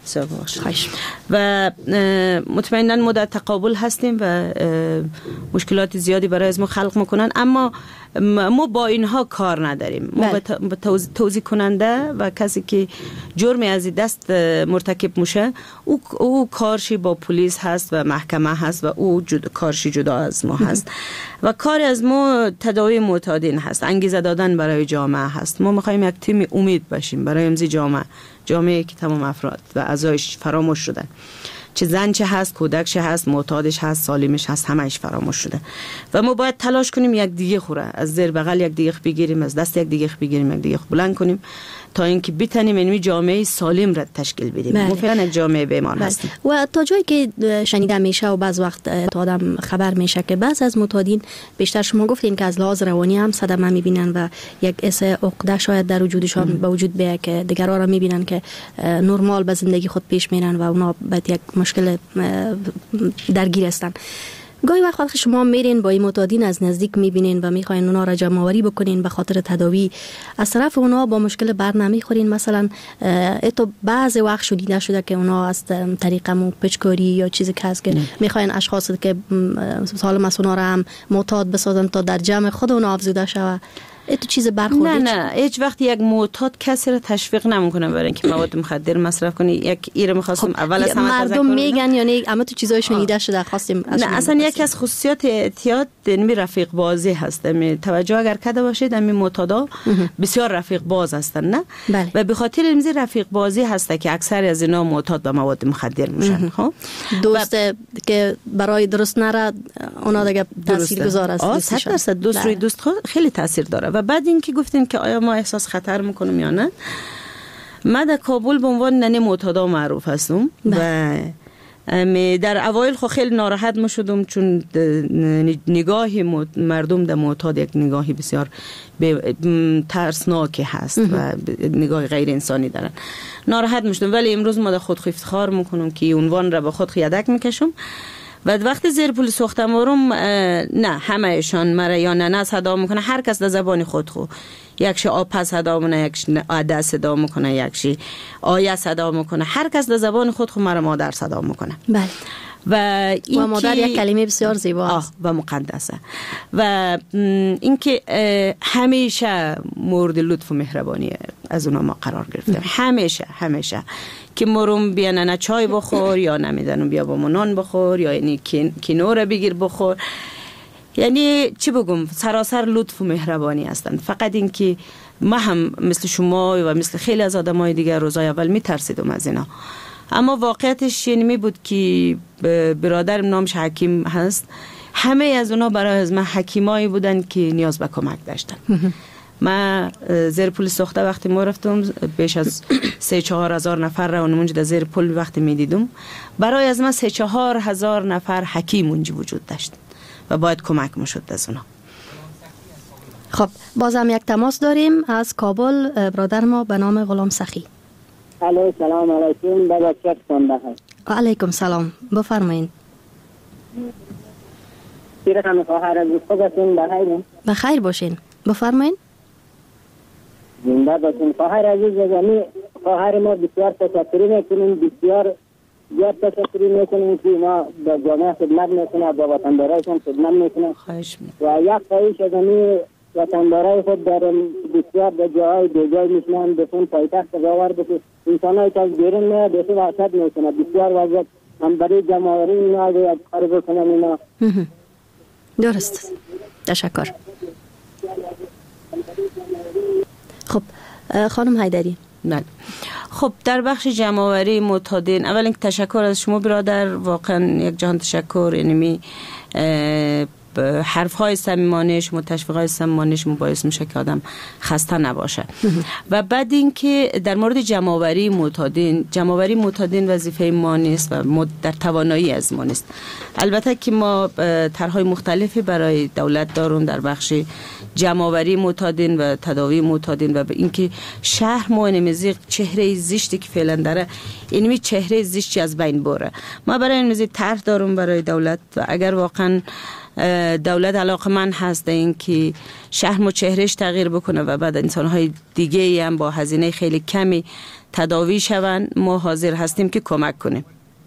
بسیار بخشید. و مطمئنا ما در تقابل هستیم و مشکلات زیادی برای از ما خلق میکنن، اما ما با اینها کار نداریم. ما به توزیع کننده و کسی که جرمی از دست مرتکب میشه او, او کارشی با پلیس هست و محکمه هست و او جد... کارشی جدا از ما هست و کار از ما تداوی معتادین هست، انگیزه دادن برای جامعه هست. ما میخوایم یک تیم امید باشیم برای امزی جامعه، جامعه که تمام افراد و اعضایش فراموش شدن، چه زن چه هست، کودک چه هست، معتادش هست، سالمش هست، همهش فراموش شده و ما باید تلاش کنیم یک دیگه خوره از زیر بغل یک دیگه بگیریم، از دست یک دیگه بگیریم، یک دیگه بلند کنیم تا اینکه بتونیم این جامعه سالم را تشکیل بدیم. ما فعلا جامعه بیمار هستیم. و تا جایی که شنیده میشه و بعض وقت تا آدم خبر میشه که بعض از معتادین، بیشتر شما گفتین که از لحاظ روانی هم صدمه میبینن و یک حس عقده شاید در وجودشان به وجود بیاد که دیگران را میبینن که نرمال به زندگی خود پیش میرن و اونا به یک مشکل درگیر هستن. گاهی وقت وقتی شما میرین با این معتادین از نزدیک میبینین و میخواین اونا را جمع آوری بکنین به خاطر تداوی، از طرف اونا با مشکل بر نمیخورین؟ مثلا تو بعضی وقت شدیده شده که اونا از طریق مو پچکاری یا چیزی که هست که میخواین اشخاصی که سالم از اونا را هم معتاد بسازن تا در جمع خود اونا افزوده شود. تو چیز برخورد؟ نه نه، هیچ وقت یک معتاد کسی را تشویق نمیکنه برای اینکه مواد مخدر مصرف کنه. یک ایره می‌خواستم خب اول از همه مردم میگن یعنی اما تو چیزای شنیده شده خواستیم. نه اصلا یکی از خصوصیات اعتیاد نمی رفیق بازی هست. می توجه اگر کرده باشید می معتادا بسیار رفیق باز هستن، نه بله. و به خاطر این رفیق بازی هست که اکثر از اینا معتاد به مواد مخدر میشن. خب دوست و... که برای درست نره اونا دیگه تاثیرگذار است. صد درصد دوست روی دوست خیلی تاثیر داره. و بعد اینکه گفتین که آیا ما احساس خطر میکنیم یا نه، من در کابل به عنوان ننه معتادا معروف هستم و در اوایل خو خیلی ناراحت می شدم چون نگاهی مردم در معتاد یک نگاهی بسیار ترسناکی هست و نگاه غیر انسانی دارن. ناراحت می شدم، ولی امروز ما در خود افتخار میکنم که عنوان را به خود یدک میکشم و وقتی زیر پل سوختمارم نه همهشان مرا یا نه نه صدا میکنه، هر کس در زبان خود خو، یکش آب صدا میکنه، یکش عده صدا میکنه، یکش آیه صدا میکنه، هر کس در زبان خود خو مرا مادر صدا میکنه. بله. و این و مادر یک کلمه بسیار زیباست و مقدسه و اینکه همیشه مورد لطف و مهربانی از اونا ما قرار گرفتیم. همیشه همیشه که مرم بیا نه چای بخور یا نمیدونم بیا با نان بخور یا یعنی کنور بگیر بخور، یعنی چی بگم سراسر لطف و مهربانی هستند. فقط این که ما هم مثل شما و مثل خیلی از آدمای دیگر روزای اول میترسیدم از اینا، اما واقعیتش یعنی می بود که برادرم نامش حکیم هست، همه از اونا برای از من حکیمایی بودن که نیاز به کمک داشتن. من زیر پل سوخته وقتی ما رفتم بیش از سه چهار هزار نفر را اونجا در زیر پل وقتی می دیدم، برای از من سه چهار هزار نفر حکیم اونجا وجود داشت و باید کمک می شد از اونا. خب بازم یک تماس داریم از کابل، برادر ما به نام غلام سخی. الو سلام علیکم. بابا چک کنده هست. علیکم سلام، بفرمایید. سیرم خواهر از خوبتون بخیر بخیر باشین، بفرمایید. زنده باشین خواهر عزیز. زمین خواهر ما بسیار تشکر میکنیم، بسیار زیاد تشکر میکنیم که ما به جامعه خدمت میکنه، با وطندارایشون خدمت میکنه و یک خواهش از زمین وطندارای خود در بسیار به جای دیگای میشنن بسون پایتخت باور بکنه انسان هایی که از بیرون میاد بسیار وحشت میکنه، بسیار وضعیت هم برای جمعوری اینا اگه کار بکنن اینا. درست، تشکر. خب خانم حیدری. بله. خب در بخش جمع‌آوری معتادین، اول اینکه تشکر از شما برادر، واقعا یک جهان تشکر. یعنی حرف های صمیمانه شما، تشویق های صمیمانه شما باعث میشه که آدم خسته نباشه. و بعد اینکه در مورد جمع‌آوری معتادین، جمع‌آوری معتادین وظیفه ما نیست و در توانایی از ما نیست. البته که ما طرح‌های مختلفی برای دولت داریم در بخش جمع‌آوری معتادین و تداوی معتادین و به اینکه شهر ما نمیزی چهره زشتی که فعلا داره، اینمی چهره زشتی از بین بره. ما برای این مزید طرح دارم برای دولت و اگر واقعا دولت علاقمند هست این که شهر و چهرهش تغییر بکنه و بعد انسان‌های دیگه هم با هزینه خیلی کمی تداوی شوند، ما حاضر هستیم که کمک کنیم.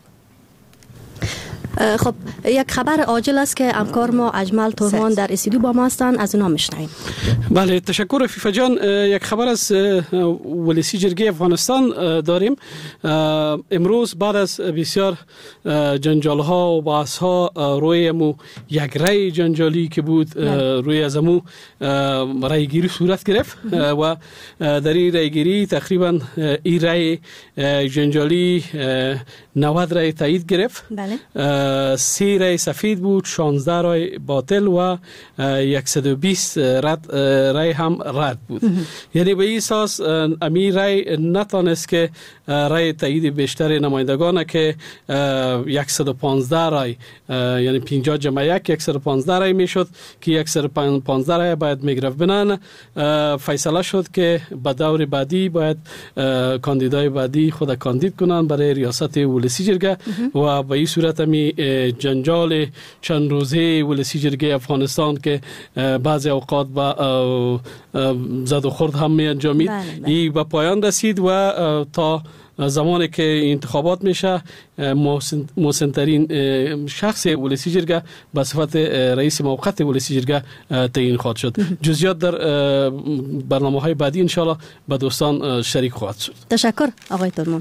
خب یک خبر عاجل است که همکار ما اجمل تورمان در استودیو با ما هستند، از اونا میشنویم. بله تشکر فیفا جان. یک خبر از ولسی جرگه افغانستان داریم. امروز بعد از بسیار جنجال ها و بحث ها روی امو یک رای جنجالی که بود روی از امو رای گیری صورت گرفت و در این رای گیری تقریبا این رای جنجالی نود رای تایید گرفت. بله. سی رای سفید بود، شانزده رای باطل و صد و بیست رد رای هم رد بود. یعنی به این اساس امی رای نتانست که رای تایید بیشتر نمایندگان که صد و پانزده رای، یعنی پنجاه جمع یک صد و پانزده رای میشد که صد و پانزده رای باید میگرفت. بنان فیصله شد که به دور بعدی باید کاندیدای بعدی خود کاندید کنن برای ریاست ولسی جرگه و به این صورت می جنجال چند روزه ولسی جرگه افغانستان که بعضی اوقات با زد و خورد هم می انجامید این به پایان رسید و تا زمانی که انتخابات میشه محسن ترین شخص ولسی جرگه به صفت رئیس موقت ولسی جرگه تعیین خواهد شد. جزئیات در برنامه های بعدی انشالله با دوستان شریک خواهد شد. تشکر آقای تورمان.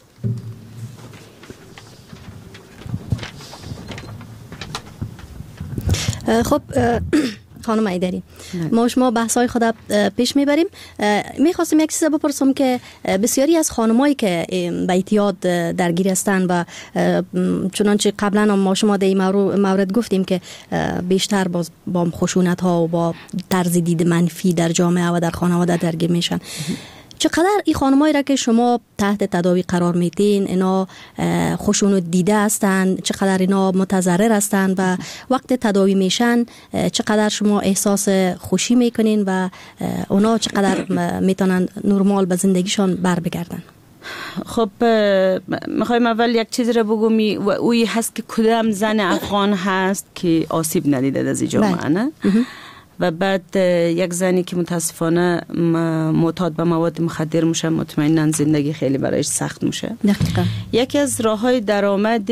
خب خانم ایدری، ما شما بحث‌های خود پیش میبریم. میخواستم یک چیز بپرسم که بسیاری از خانمایی که به اعتیاد درگیر هستند و چنانچه قبلا ما شما در این مورد گفتیم که بیشتر باز با خشونت ها و با طرز دید منفی در جامعه و در خانواده درگیر میشن، چقدر این خانمایی را که شما تحت تداوی قرار میدین اینا خشونت دیده هستند، چقدر اینا متضرر هستند و وقت تداوی میشن چقدر شما احساس خوشی میکنین و اونا چقدر میتونن نرمال به زندگیشان بر بگردن؟ خب میخوایم اول یک چیز را بگم و اوی هست که کدام زن افغان هست که آسیب ندیده از جامعه نه؟ و بعد یک زنی که متاسفانه معتاد به مواد مخدر میشه مطمئنا زندگی خیلی برایش سخت میشه. دقیقاً. یکی از راههای درآمد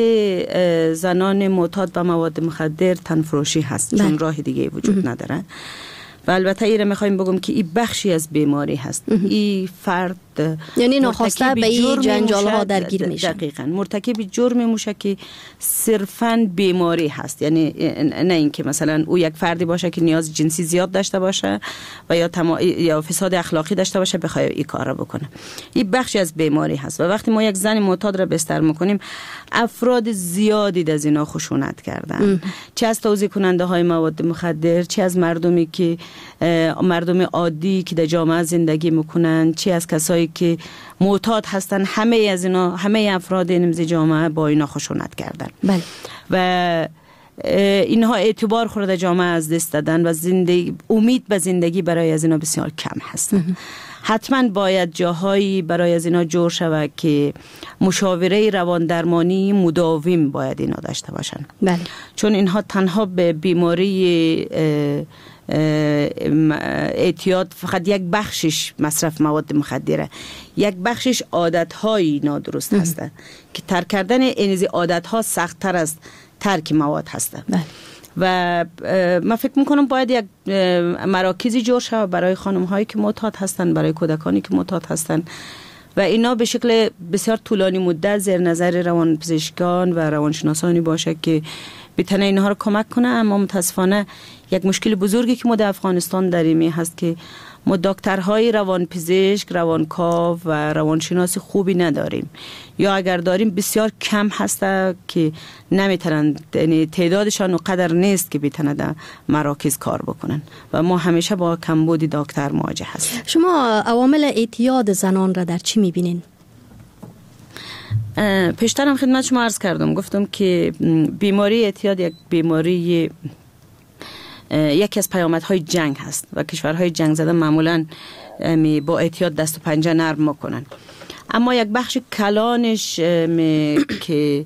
زنان معتاد به مواد مخدر تنفروشی هست، چون راه دیگه وجود نداره. و البته ایره میخوایم بگم که این بخشی از بیماری هست. این فرد یعنی ناخواسته به این جنجال ها درگیر میشه. دقیقاً مرتکب جرم میشه که صرفاً بیماری هست، یعنی نه اینکه مثلا او یک فردی باشه که نیاز جنسی زیاد داشته باشه و یا تما... یا فساد اخلاقی داشته باشه بخواد این کار رو بکنه. این بخشی از بیماری هست و وقتی ما یک زن معتاد را بستر میکنیم افراد زیادی از اینا خشونت کردن، چه از توزیع کننده های مواد مخدر، چه از مردمی که مردم عادی که در جامعه زندگی میکنن، چه از کسایی که معتاد هستن، همه از اینا همه افراد این جامعه با اینا خشونت کردن. بله. و اینها اعتبار خورده جامعه از دست دادن و زندگی امید به زندگی برای از اینا بسیار کم هستن. حتما باید جاهایی برای از اینا جور شود که مشاوره روان درمانی مداوم باید اینا داشته باشن. بله. چون اینها تنها به بیماری اعتیاد فقط یک بخشش مصرف مواد مخدره، یک بخشش عادت‌های نادرست هستن که ترک کردن این عادت‌ها سخت‌تر از ترک مواد هستن. بله. و من فکر میکنم باید یک مراکزی جور شود برای خانم هایی که معتاد هستن، برای کودکانی که معتاد هستن و اینا به شکل بسیار طولانی مدت زیر نظر روانپزشکان و روانشناسانی باشه که بتونه اینها رو کمک کنه. اما متاسفانه یک مشکل بزرگی که ما در افغانستان داریم هست که ما دکترهای روانپزشک، روانکاو و روانشناس خوبی نداریم، یا اگر داریم بسیار کم هسته که نمیتونن، یعنی تعدادشان اونقدر نیست که بتونن در مراکز کار بکنن و ما همیشه با کمبود دکتر مواجه هستیم. شما عوامل اعتیاد زنان را در چی میبینین؟ پیشترم خدمت شما عرض کردم، گفتم که بیماری اعتیاد یک بیماری یکی از پیامدهای جنگ هست و کشورهای جنگ زده معمولا با اعتیاد دست و پنجه نرم میکنن. اما یک بخش کلانش که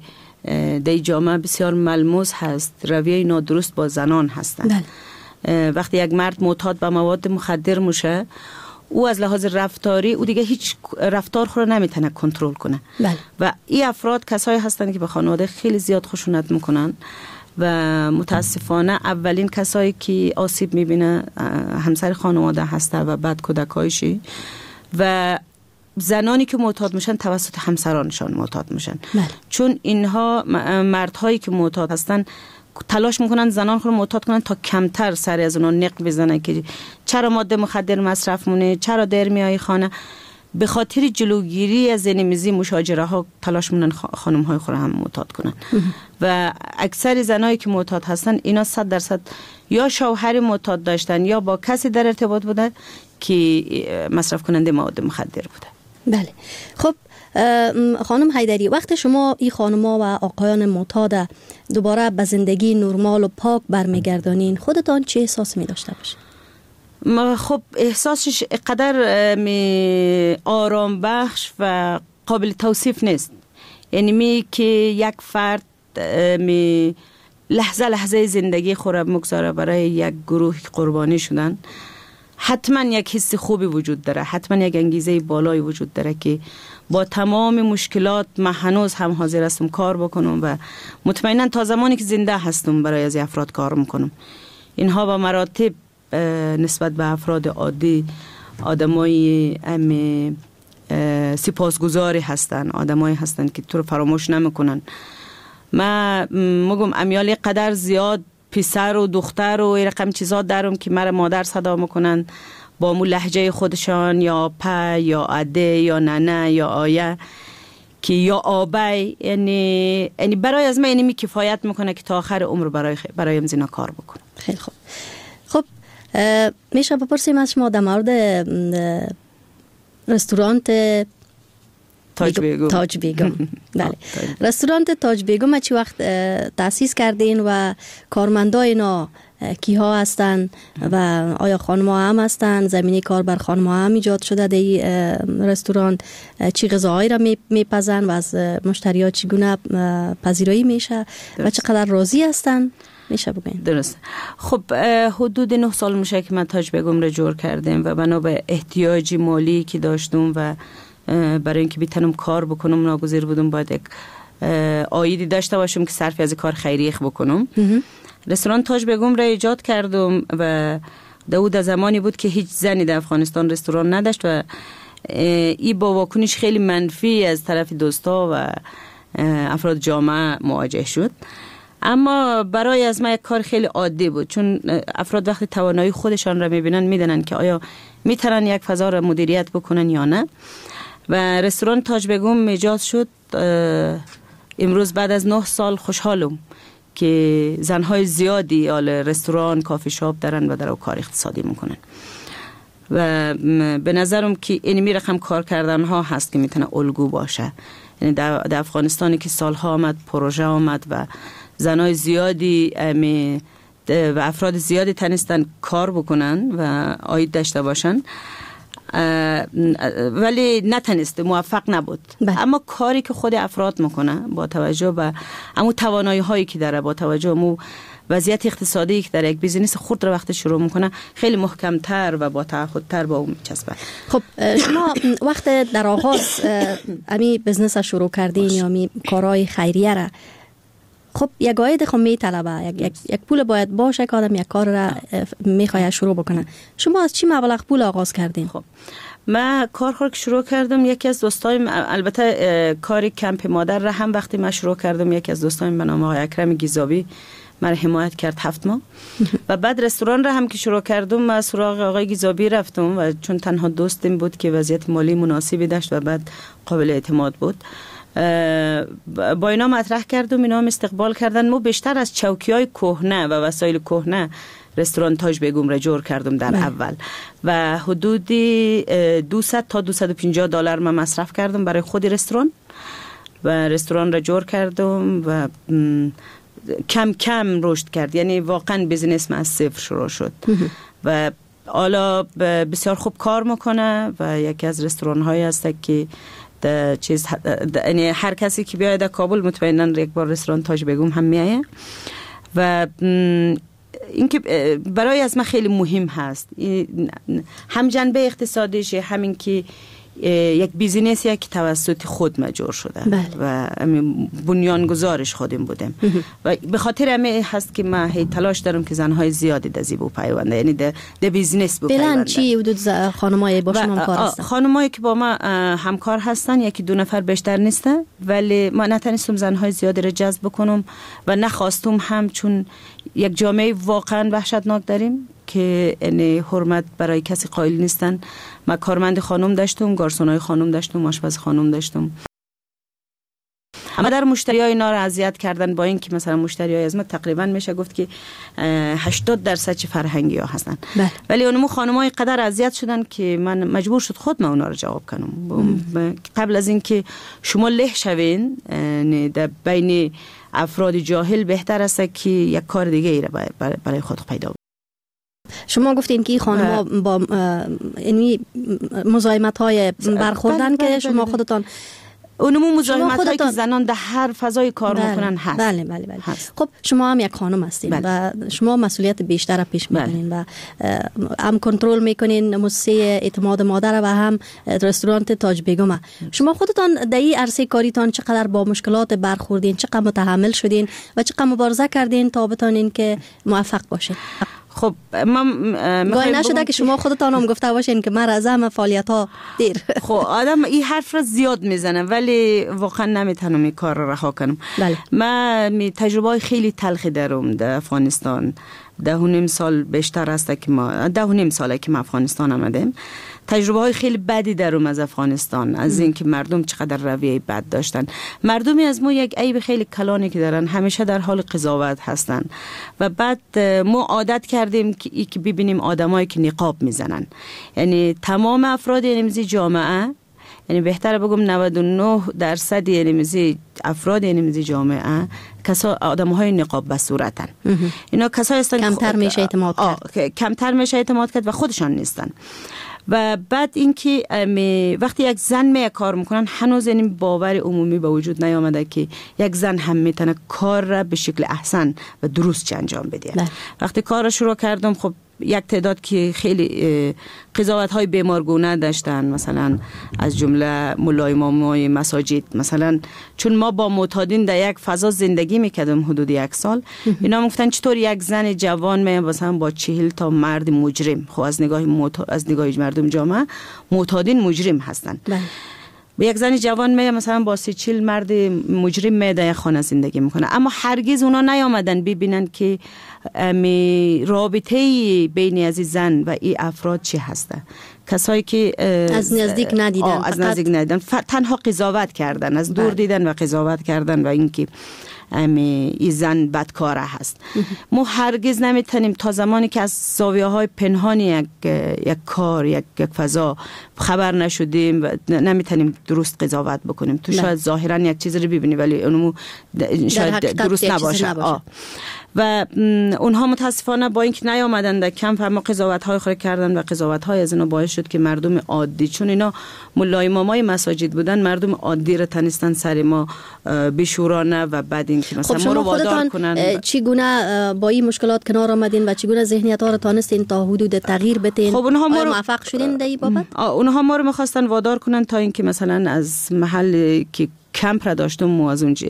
در جامعه بسیار ملموس هست، رویه نادرست با زنان هستند. وقتی یک مرد معتاد به مواد مخدر میشه، او از لحاظ رفتاری او دیگه هیچ رفتار خود نمیتونه کنترل کنه. بله. و این افراد کسایی هستند که به خانواده خیلی زیاد خشونت میکنن و متاسفانه اولین کسایی که آسیب میبینه همسر خانواده هسته و بعد کودکایشی و زنانی که معتاد میشن توسط همسرانشان معتاد میشن. بله. چون اینها مردهایی که معتاد هستن تلاش میکنن زنان خود معتاد کنن تا کمتر سر از اونها نق بزنن که چرا ماده مخدر مصرف مونه، چرا در میای خانه. به خاطر جلوگیری از زنیمیزی مشاجره ها تلاش میکنن خانم های خود هم معتاد کنن. و اکثر زنایی که معتاد هستن اینا صد درصد یا شوهر معتاد داشتن یا با کسی در ارتباط بودن که مصرف کننده مواد مخدر بوده. بله. خب خانم حیدری، وقت شما این خانم‌ها و آقایان معتاد دوباره به زندگی نرمال و پاک برمیگردانین، خودتان چه احساس می داشته باشید؟ خب احساسش قدر می آرام بخش و قابل توصیف نیست. یعنی می که یک فرد می لحظه لحظه زندگی خود مگذاره برای یک گروه قربانی شدن، حتما یک حس خوبی وجود داره، حتما یک انگیزه بالایی وجود داره که با تمام مشکلات من هنوز هم حاضر هستم کار بکنم و مطمئنا تا زمانی که زنده هستم برای از افراد کار میکنم. اینها با مراتب نسبت به افراد عادی آدمای ام سپاسگزاری هستن، آدمایی هستن که تو رو فراموش نمیکنن. من مگم امیال قدر زیاد پسر و دختر و این رقم چیزا دارم که مرا مادر صدا میکنن با مو لهجه خودشان، یا په یا اده یا ننه یا آیه که یا آبای. یعنی یعنی برای از من اینمی کفایت میکنه که تا آخر عمر برای برایم زینا کار بکنم. خیلی خوب. خب میشه بپرسیم از شما در مورد رستورانت تاج بیگم. تاج بیگم. بله. رستوران تاج بیگم چی وقت تأسیس کردین و کارمندای اینا کیها هستن و آیا خانم‌ها هم هستن؟ زمینه کار بر خانم‌ها هم ایجاد شده در این رستوران؟ چی غذاهایی را میپزن و از مشتریات چگونه پذیرایی میشه و چقدر راضی هستن؟ میشه بگین. درست. خب حدود نه سال میشه که من تاج بیگم را جور کردم و بنا به احتیاجی مالی که داشتم و برای اینکه بتونم کار بکنم ناگزیر بودم باید یک عایدی داشته باشم که صرف از کار خیریه بکنم. رستوران تاج بیگم را ایجاد کردم و داود زمانی بود که هیچ زنی در افغانستان رستوران نداشت و این با واکنش خیلی منفی از طرف دوستا و افراد جامعه مواجه شد. اما برای از من یک کار خیلی عادی بود، چون افراد وقتی توانایی خودشان را میبینن میدونن که آیا میتونن یک فضا را مدیریت بکنن یا نه. و رستوران تاج بیگم ایجاد شد. امروز بعد از نه سال خوشحالم که زنهای زیادی آل رستوران کافی شاپ دارن و در او کار اقتصادی میکنن و به نظرم که اینمی رقم کار کردن ها هست که میتونه الگو باشه. یعنی در افغانستانی که سالها آمد پروژه آمد و زنهای زیادی و افراد زیادی تونستن کار بکنن و عاید داشته باشن، ولی نتونسته، موفق نبود. بله. اما کاری که خود افراد میکنه با توجه به امو توانایی هایی که داره، با توجه به وضعیت اقتصادی که در یک بیزینس خود را وقت شروع میکنه خیلی محکمتر و با تعهدتر با اون میچسبه. خب شما وقت در آغاز امی بیزنس شروع کردین یا می کارهای خیریه را، خب یک عاید خب میطلبه، یک, یک یک پول باید باشه که آدم یک کار را میخواد شروع بکنه. شما از چی مبلغ پول آغاز کردین؟ خب من کار خور که شروع کردم، یکی از دوستایم، البته کاری کمپ مادر را هم وقتی من شروع کردم یکی از دوستایم به نام آقای اکرم گیزابی من حمایت کرد هفت ماه و بعد رستوران را هم که شروع کردم من سراغ آقای گیزابی رفتم و چون تنها دوستم بود که وضعیت مالی مناسبی داشت و بعد قابل اعتماد بود، با اینا مطرح کردم، اینا هم استقبال کردن. ما بیشتر از چوکی‌های کهنه و وسایل کهنه رستوران تاج بیگم را جور کردم در اول و حدودی دویست تا دویست و پنجاه دلار من مصرف کردم برای خود رستوران و رستوران را جور کردم و کم کم رشد کرد. یعنی واقعا بیزینس من از صفر شروع شد و حالا بسیار خوب کار میکنه و یکی از رستوران هایی هست که در چیز یعنی هر کسی که بیاید در کابل مطمئنا یک بار رستوران تاج بیگم هم میایه و اینکه برای از ما خیلی مهم هست، هم جنبه اقتصادیش، همین که یک بیزینسی که توسط خود مجور شده بله. و بنیانگذارش خودم بودم و به خاطر همه هست که ما هی تلاش دارم که زنهای زیادی در زیبو پیونده، یعنی در بیزینس بپیونده. بلند چی حدود خانمای با شما همکار هستن؟ خانمایی که با ما همکار هستن یکی دو نفر بیشتر نیستن، ولی ما نتونستم زنهای زیادی را جذب بکنم و نخواستم هم، چون یک جامعه واقعا وحشتناک داریم که یعنی حرمت برای کسی قائل نیستن. ما کارمند خانم داشتم، گارسونای خانم داشتم، آشپز خانم داشتم. اما در مشتریای اینا را اذیت کردن، با این که مثلا مشتریای از ما تقریبا میشه گفت که هشتاد درصد چه فرهنگی ها هستن بله. ولی اونمو خانمای قدر اذیت شدن که من مجبور شد خود من اونا رو جواب کنم. قبل از اینکه شما له شوین در بین افراد جاهل بهتر است که یک کار دیگه ای را برای خود پیدا. شما گفتین که خانم‌ها با یعنی مزاحمت‌های برخوردن که شما خودتان اونمو مزاحمت‌هایی که زنان در هر فضای کار بله. میکنن هست. بله بله بله. خب شما هم یک خانم هستین بله. و شما مسئولیت بیشتر پیش می‌برین بله. و هم کنترل میکنین مؤسسه اعتماد مادر و هم رستوران تاج بیگم. شما خودتان در این عرصه کاریتان چقدر با مشکلات برخوردین، چقدر متحمل شدین و چقدر مبارزه کردین تا بتونین که موفق باشین؟ خب ما گاهی نشده که شما خودتان هم گفته باشین که من از همه فعالیت ها دیر. خب آدم این حرف را زیاد میزنه ولی واقعا نمیتونم این کار را رها کنم. بله. من تجربه خیلی تلخی دارم در افغانستان. ده و نیم سال بیشتر است که ما ده و نیم ساله که ما افغانستان آمدیم. تجربه های خیلی بدی دارم از افغانستان، از اینکه مردم چقدر رویه بد داشتن. مردمی از ما یک عیب خیلی کلانی که دارن، همیشه در حال قضاوت هستن و بعد ما عادت کردیم که ای که ببینیم آدمایی که نقاب میزنن، یعنی تمام افراد یعنی جامعه، یعنی بهتره بگم نود و نه درصد یعنی میزی افراد یعنی میزی جامعه کسا آدم‌های نقاب بصورتن. اینا کسایی هستن کمتر خ... میشه اعتماد کرد. کمتر میشه اعتماد کرد و خودشان نیستن. و بعد اینکه وقتی یک زن می کار میکنن هنوز این باور عمومی به وجود نیامده که یک زن هم میتونه کار را به شکل احسن و درست انجام بده. وقتی کار را شروع کردم خب یک تعداد که خیلی قضاوت های بیمارگونه داشتن، مثلا از جمله مولای امامای مساجد، مثلا چون ما با معتادین در یک فضا زندگی میکردیم حدود یک سال، اینا گفتن چطور یک زن جوان می مثلا با چهل تا مرد مجرم، خب از نگاه معتاد از نگاه مردم جامعه معتادین مجرم هستن. به یک زن جوان می مثلا با سی چهل مرد مجرم می در خانه زندگی میکنه، اما هرگز اونا نیامدن ببینن که می رابطه بین از زن و این افراد چی هسته. کسایی که از نزدیک ندیدن، از نزدیک ندیدن، تنها قضاوت کردن، از دور دیدن و قضاوت کردن و اینکه امی این زن بدکاره هست. ما هرگز نمیتونیم تا زمانی که از زاویه های پنهانی یک, یک کار یک, یک فضا خبر نشدیم و نمیتونیم درست قضاوت بکنیم. تو شاید ظاهرا یک چیز رو ببینی ولی اونمو شاید درست نباشه. آه. و اونها متاسفانه با اینکه نیامدن در کمپ اما قضاوت های خود کردن و قضاوت های از اینا باعث شد که مردم عادی، چون اینا مولای امامای مساجد بودن، مردم عادی را تنستن سر ما بشورانه و بعد اینکه مثلا خب ما رو وادار کنن. چگونه با این مشکلات کنار آمدین و چگونه ذهنیت ها رو تانستین تا حدود تغییر بدین؟ خب اونها ما رو موفق شدین در این بابت؟ اونها ما رو می‌خواستن وادار کنن تا اینکه مثلا از محل که کمپ را داشتم و از اونجا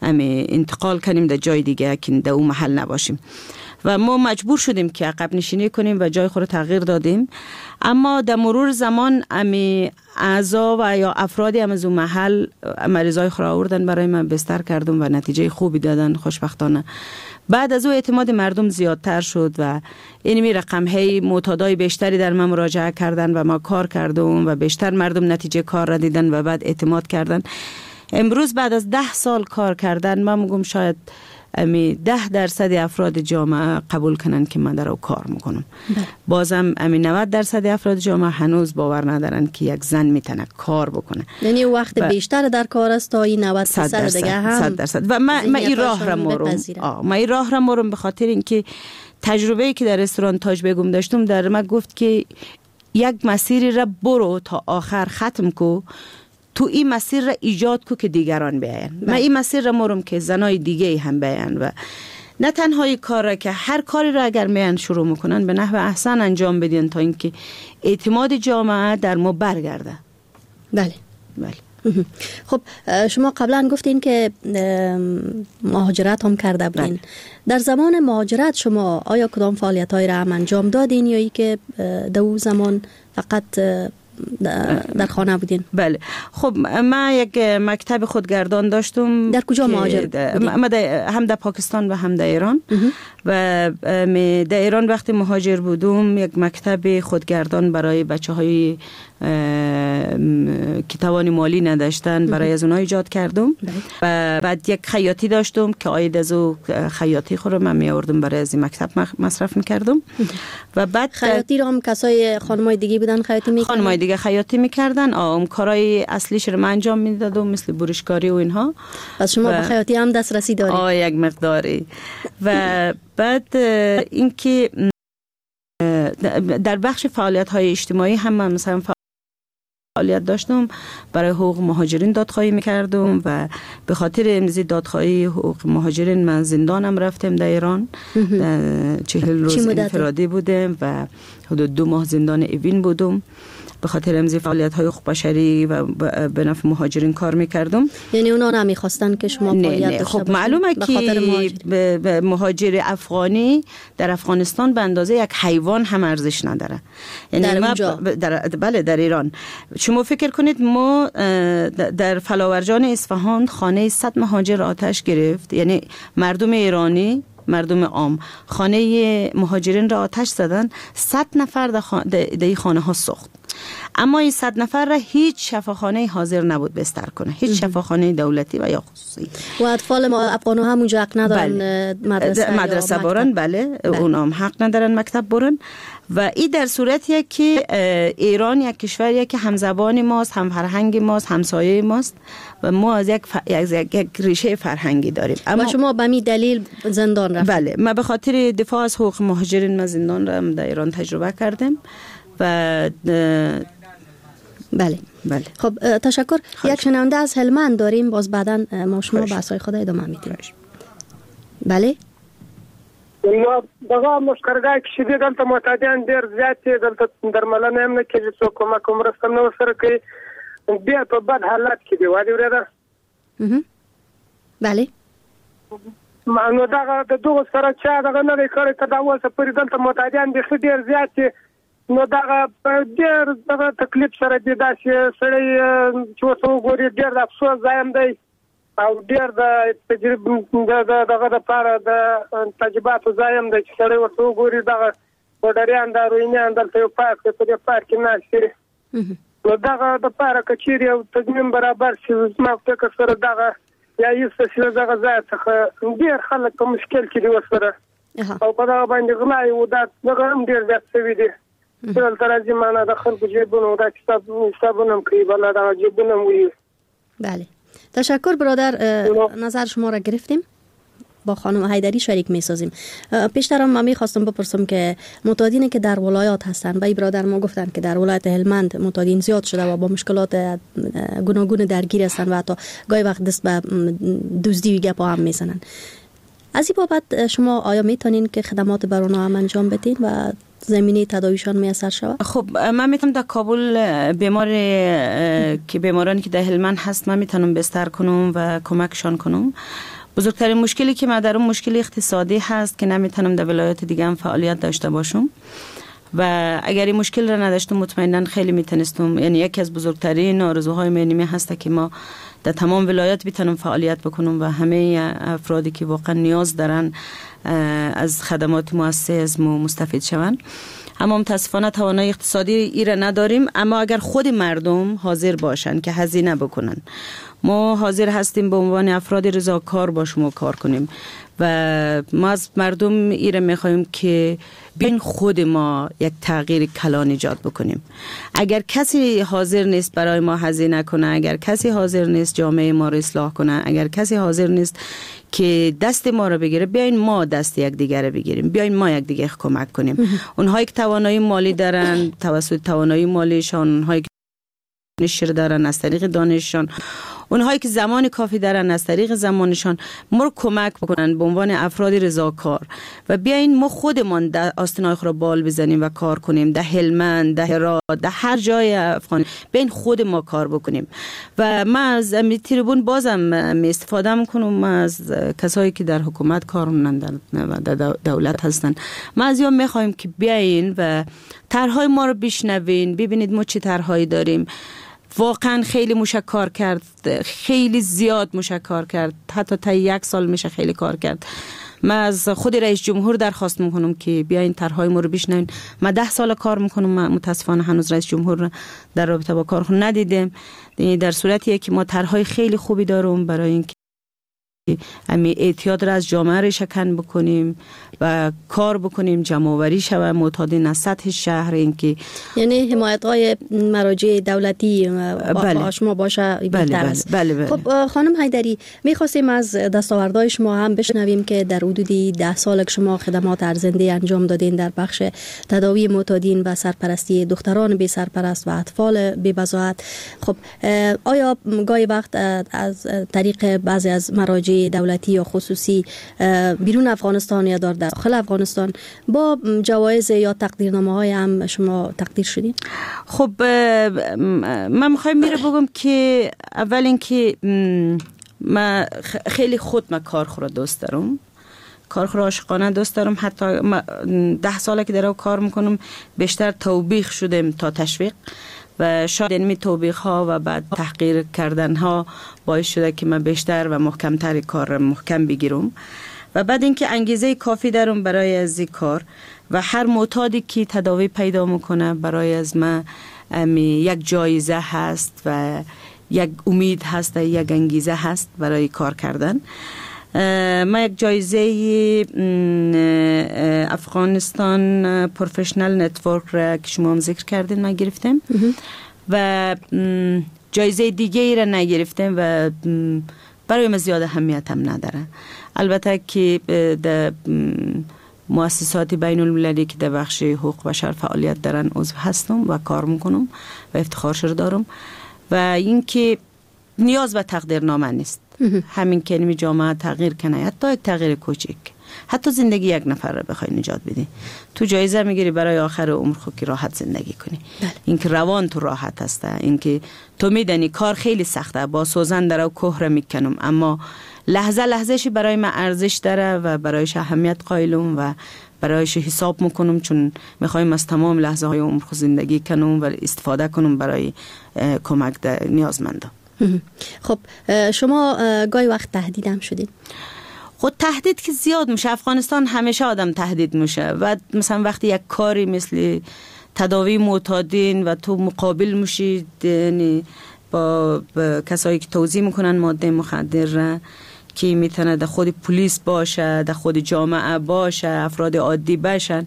انتقال کنیم در جای دیگه که در اون محل نباشیم و ما مجبور شدیم که عقب نشینی کنیم و جای خود تغییر دادیم. اما در مرور زمان امی اعضا و یا افرادی هم از اون محل مریضای خود آوردن برای من بستر کردم و نتیجه خوبی دادن خوشبختانه. بعد از او اعتماد مردم زیادتر شد و اینمی رقم هی معتادای بیشتری در من مراجعه کردن و ما کار کردم و بیشتر مردم نتیجه کار را دیدن و بعد اعتماد کردن. امروز بعد از ده سال کار کردن من میگم شاید امی ده درصد افراد جامعه قبول کنن که من در او کار میکنم. بله. بازم امی نود درصد افراد جامعه هنوز باور ندارن که یک زن میتونه کار بکنه. یعنی وقت ب... بیشتر در کار است تا این نود درصد دیگه هم صد درصد. و من این راه را مورم آه من این راه را مورم به خاطر اینکه تجربه‌ای که در رستوران تاج بیگم داشتم در من گفت که یک مسیری را برو تا آخر ختم کو، تو این مسیر را ایجاد کو که دیگران بیاین. من این مسیر را مرم که زنای دیگه هم بیاین و نه تنها این کار را که هر کاری را اگر میان شروع میکنن به نحو احسن انجام بدین تا اینکه اعتماد جامعه در ما برگرده. بله بله. خب شما قبلا گفتین که مهاجرت هم کرده بودین. بله. در زمان مهاجرت شما آیا کدام فعالیت های را هم انجام دادین یا ای که در اون زمان فقط در خانه بودین؟ بله. خب من یک مکتب خودگردان داشتم. در کجا مهاجر بودین؟ من هم در پاکستان و هم در ایران. و در ایران وقتی مهاجر بودم یک مکتب خودگردان برای بچه های که توان مالی نداشتن برای از اونها ایجاد کردم. و بعد یک خیاطی داشتم که آید از او خیاطی خود رو من می آوردم برای از این مکتب مصرف میکردم. و بعد خیاطی رو هم کسای خانمای دیگه بودن خیاطی میکردن؟ خانمای دیگه خیاطی میکردن. آم کارهای اصلیش رو من انجام میدادم مثل برشکاری و اینها. پس شما به خیاطی هم دسترسی دارید؟ آه یک مقداری. و بعد اینکه در بخش فعالیت های اجتماعی هم من مثلا فعالیت داشتم، برای حقوق مهاجرین دادخواهی میکردم و به خاطر امضای دادخواهی حقوق مهاجرین من زندانم رفتم در ایران. چهل روز انفرادی بودم و حدود دو ماه زندان اوین بودم. به خاطر امضای فعالیت های حقوق بشری و به نفع مهاجرین کار میکردم. یعنی اونا نمیخواستن که شما فعالیت داشته خب معلومه که به مهاجر افغانی در افغانستان به اندازه یک حیوان هم ارزش نداره. یعنی در اونجا؟ در بله در ایران. شما فکر کنید ما در فلاورجان اصفهان خانه صد مهاجر آتش گرفت. یعنی مردم ایرانی، مردم عام خانه مهاجرین را آتش زدن، صد نفر در این خانه ها سوخت. اما این صد نفر را هیچ شفاخانه حاضر نبود بستر کنه، هیچ شفاخانه دولتی و یا خصوصی. و اطفال ما افغان هم اونجا حق ندارن بله. مدرسه, مدرسه برن. بله, بله. اونا هم حق ندارن مکتب برن. و این در صورتیه که ایران یک کشوریه که همزبان ماست، هم فرهنگ ماست، همسایه ماست و ما از یک, ف... یک... یک ریشه فرهنگی داریم. اما شما به می دلیل زندان رفتید؟ بله، من به خاطر دفاع از حقوق مهاجرین من زندان را در ایران تجربه کردم. و بله بله. خب تشکر. یک شنونده از هلمند داریم، باز بعداً ما شما بحث‌های خود ادامه میدیم. بله. ما دغه مشکرګه کې شدي دلته معتادیان ډیر زیات دي، دلته درملنه هم نه کېږي، څوک کومک مرسته نه سره کوي، بیا په بد حالت کې دي. وادي ورته بله نو دغه د دوه سره چا دغه نه کړی ته دا اوسه پرې دلته معتادیان دي ډیر زیات دي. نو دغه ډیر دغه تکلیف سره دي، داسې سړی چې اوس وګوري ډیر د افسوس ځای هم دی او ډیر د تجربه دغه د پاره د تجرباتو ځای هم دی چې سړی اوس وګوري دغه وډریان د روینیان دلته یو پارک په دې پارک کې ناشته. نو دغه د پاره کچېری او تضمین برابر شي زما فکر سره دغه یا یې څه دغه ځای څخه ډیر خلک په مشکل کې دي وسره او په دغه باندې غلا یو د دغه هم ډیر زیات شوی دی. ټول ترځي معنا د خلکو جیبونو دا کتاب حسابونه کوي بل دا جیبونه وي. بله تشکر برادر، نظر شما را گرفتیم، با خانم حیدری شریک می سازیم. پیشتر هم من می خواستم بپرسم که معتادینی که در ولایات هستن و ای برادر ما گفتن که در ولایت هلمند معتادین زیاد شده و با مشکلات گوناگون درگیر هستن و حتی گاهی وقت دست به دزدی و گپ هم میزنن. از این بابت شما آیا میتونین که خدمات بر اونها هم انجام بدین و زمینه تداویشان میسر شود؟ خب من میتونم در کابل بیمار که بیمارانی که در هلمند هست من میتونم بستر کنم و کمکشان کنم. بزرگترین مشکلی که من دارم مشکل اقتصادی هست که نمیتونم در ولایات دیگه هم فعالیت داشته باشم و اگر این مشکل را نداشتم مطمئنا خیلی میتونستم. یعنی یکی از بزرگترین آرزوهای من هست که ما در تمام ولایات بتونم فعالیت بکنم و همه افرادی که واقعا نیاز دارن از خدمات مؤسسه از ما مستفید شوند. اما متاسفانه توانایی اقتصادی ایره نداریم. اما اگر خود مردم حاضر باشن که هزینه بکنن، ما حاضر هستیم به عنوان افراد رضاکار با شما کار کنیم و ما از مردم ایره میخوایم که بین خود ما یک تغییر کلان ایجاد بکنیم. اگر کسی حاضر نیست برای ما هزینه کنه، اگر کسی حاضر نیست جامعه ما رو اصلاح کنه، اگر کسی حاضر نیست که دست ما رو بگیره، بیاین ما دست یک دیگر رو بگیریم، بیاین ما یک دیگه کمک کنیم. اونهایی که توانایی مالی دارن توسط توانایی مالیشان، اونهایی شیر دارن از طریق دانششان، اونهایی که زمان کافی دارن از طریق زمانشان ما رو کمک بکنن به عنوان افراد رضاکار و بیاین ما خودمان در آستانای خود را بال بزنیم و کار کنیم، در هلمند، در هرات، در هر جای افغان بیاین خود ما کار بکنیم. و من از تریبون بازم استفاده میکنم از کسایی که در حکومت کار میکنن در دولت هستن، ما از یا میخوایم که بیاین و طرحهای ما رو بشنوین، ببینید ما چه طرحهایی داریم. واقعا خیلی موشه کار کرد، خیلی زیاد موشه کار کرد، حتی تا یک سال میشه خیلی کار کرد. من از خود رئیس جمهور درخواست میکنم که بیاین طرحهای ما رو بشنوین. من ده سال کار میکنم، من متاسفانه هنوز رئیس جمهور در رابطه با کار خود ندیدم. در صورتیه که ما طرحهای خیلی خوبی دارم برای اینکه امی اعتیاد را از جامعه را شکن بکنیم و کار بکنیم جمع‌آوری شود معتادین از سطح شهر. اینکه یعنی حمایت‌های مراجع دولتی با شما باشه بهتر است. بله بله. خب خانم حیدری، می‌خواستیم از دستاوردهای شما هم بشنویم که در حدود ده سال که شما خدمات ارزنده انجام دادین در بخش تداوی معتادین و سرپرستی دختران بی سرپرست و اطفال بی بضاعت. خب آیا گاهی وقت از طریق بعضی از مراجع دولتی یا خصوصی بیرون افغانستان یا در داخل افغانستان با جوایز یا تقدیرنامه های هم شما تقدیر شدین؟ خب من میخوایم میره بگم که اول اینکه من خیلی خود من کار خورا دوست دارم، کار خورا عاشقانه دوست دارم. حتی ده ساله که در کار میکنم بیشتر توبیخ شدم تا تشویق و شاید این توبیخ ها و بعد تحقیر کردن ها باعث شده که من بیشتر و محکمتر کار محکم بگیرم و بعد اینکه انگیزه کافی دارم برای از این کار و هر معتادی که تداوی پیدا میکنه برای از من یک جایزه هست و یک امید هست و یک انگیزه هست برای کار کردن. ما یک جایزه افغانستان پروفشنال نتورک را که شما هم ذکر کردین من گرفتم و جایزه دیگه ای را نگرفتم و برای من زیاد اهمیت هم نداره. البته که در مؤسسات بین المللی که در بخش حقوق بشر فعالیت دارن عضو هستم و کار میکنم و افتخارش رو دارم و اینکه نیاز به تقدیرنامه نیست. همین کلمه جامعه تغییر کنه، حتی یک تغییر کوچک، حتی زندگی یک نفر رو بخوای نجات بدی، تو جایزه میگیری برای آخر عمر خود که راحت زندگی کنی. اینکه روان تو راحت هسته، اینکه تو میدانی کار خیلی سخته، با سوزن در او کوه را میکنم اما لحظه لحظهش برای من ارزش داره و برایش اهمیت قائلم و برایش حساب میکنم، چون میخوایم از تمام لحظه های عمر خود زندگی کنم و استفاده کنم برای کمک در نیازمندان. خب شما گاهی وقت تهدید هم شدین؟ خود تهدید که زیاد میشه، افغانستان همیشه آدم تهدید میشه و مثلا وقتی یک کاری مثل تداوی معتادین و تو مقابل میشید یعنی با, با کسایی که توزیع میکنن ماده مخدر را که میتونه در خود پلیس باشه، در خود جامعه باشه، افراد عادی باشن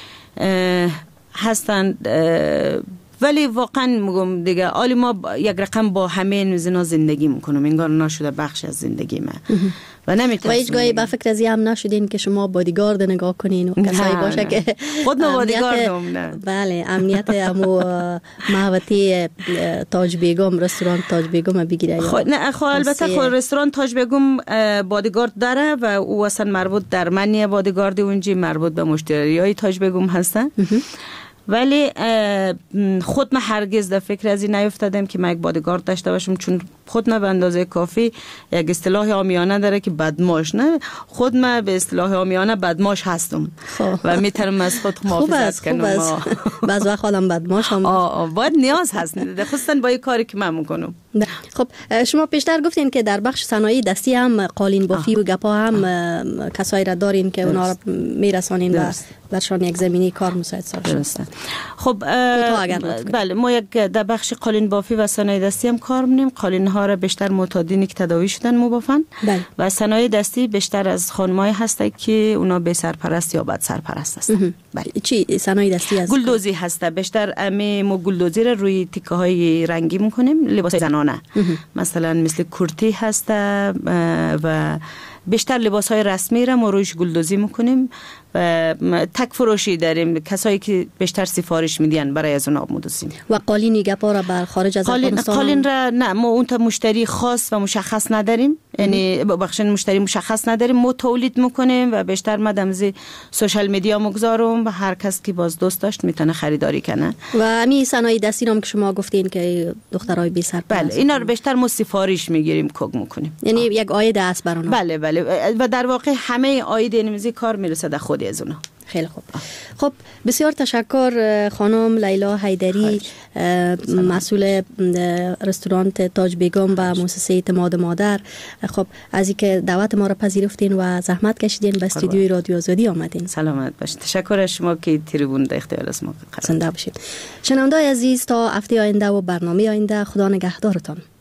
هستن، ولی واقعا میگم دیگه آلی ما یک رقم با همه زنا زندگی میکنم، انگار نشده بخش از زندگی من و نمیتونم. و هیچ گاهی با فکر از این هم نشدین که شما بادیگارد نگاه کنین و کسایی باشه که خود ما بادیگاردم؟ نه بله، امنیت امو محوطه تاج بیگم، رستوران تاج بیگم بگیره. خب نه خب البته خب رستوران تاج بیگم بادیگارد داره و او اصلا مربوط در منی بادیگارد اونجی مربوط به مشتریای تاج بیگم هستن، ولی خود من هرگز در فکر از این نیفتادم که من یک بادیگارد داشته باشم، چون خود من به اندازه کافی یک اصطلاح عامیانه داره که بدماش، نه خود من به اصطلاح عامیانه بدماش هستم و میتونم از خود محافظت کنم. بعض وقت خودم بدماش هم باید نیاز هست، خصوصا با این کاری که من میکنم. خب شما پیشتر گفتین که در بخش صنایع دستی هم قالین بافی و گپا هم کسایی را دارین که اونا را میرسانین و برشان یک زمینی کار مساعد سازن. خب بله، ما یک در بخش قالین بافی و صنایع دستی هم کار می‌کنیم. قالین ها را بیشتر معتادینی که تداوی شدن مبافن و صنایع دستی بیشتر از خانمای هسته که اونا به سرپرست یا بد سرپرست هستن. بله. چی صنایع دستی است؟ گلدوزی هسته، بیشتر امی ما گلدوزی را روی تیکه های رنگی می‌کنیم، لباس زنانه مثلا مثل کرتی هسته و بیشتر لباس های رسمی را ما روش گلدوزی میکنیم و تک فروشی داریم، کسایی که بیشتر سفارش میدین برای از اون آموزیم. و قالین گپا را بر خارج از قالین افغانستان قالین را نه، ما اون تا مشتری خاص و مشخص نداریم، یعنی بخشن مشتری مشخص نداریم، ما تولید میکنیم و بیشتر مدامزی سوشال میدیا مگذارم و هر کس که باز دوست داشت میتونه خریداری کنه. و همین صنایع دستی هم که شما گفتین که دخترای بی سر، بله اینا رو بیشتر ما سفارش میگیریم، کوک میکنیم، یعنی یک عاید است برام. بله بله و در واقع همه عاید اینمیزی کار میرسه در خود از اونا. خیلی خوب. خب بسیار تشکر خانم لیلا حیدری، مسئول رستوران تاج بیگم و مؤسسه اعتماد مادر. خب از اینکه دعوت ما را پذیرفتین و زحمت کشیدین به استودیوی رادیو آزادی آمدین. سلامت باشید. تشکر از شما که تریبون در اختیار از ما قرار دادید. زنده باشید. شنونده‌های عزیز تا هفته آینده و برنامه آینده، خدا نگهدارتان.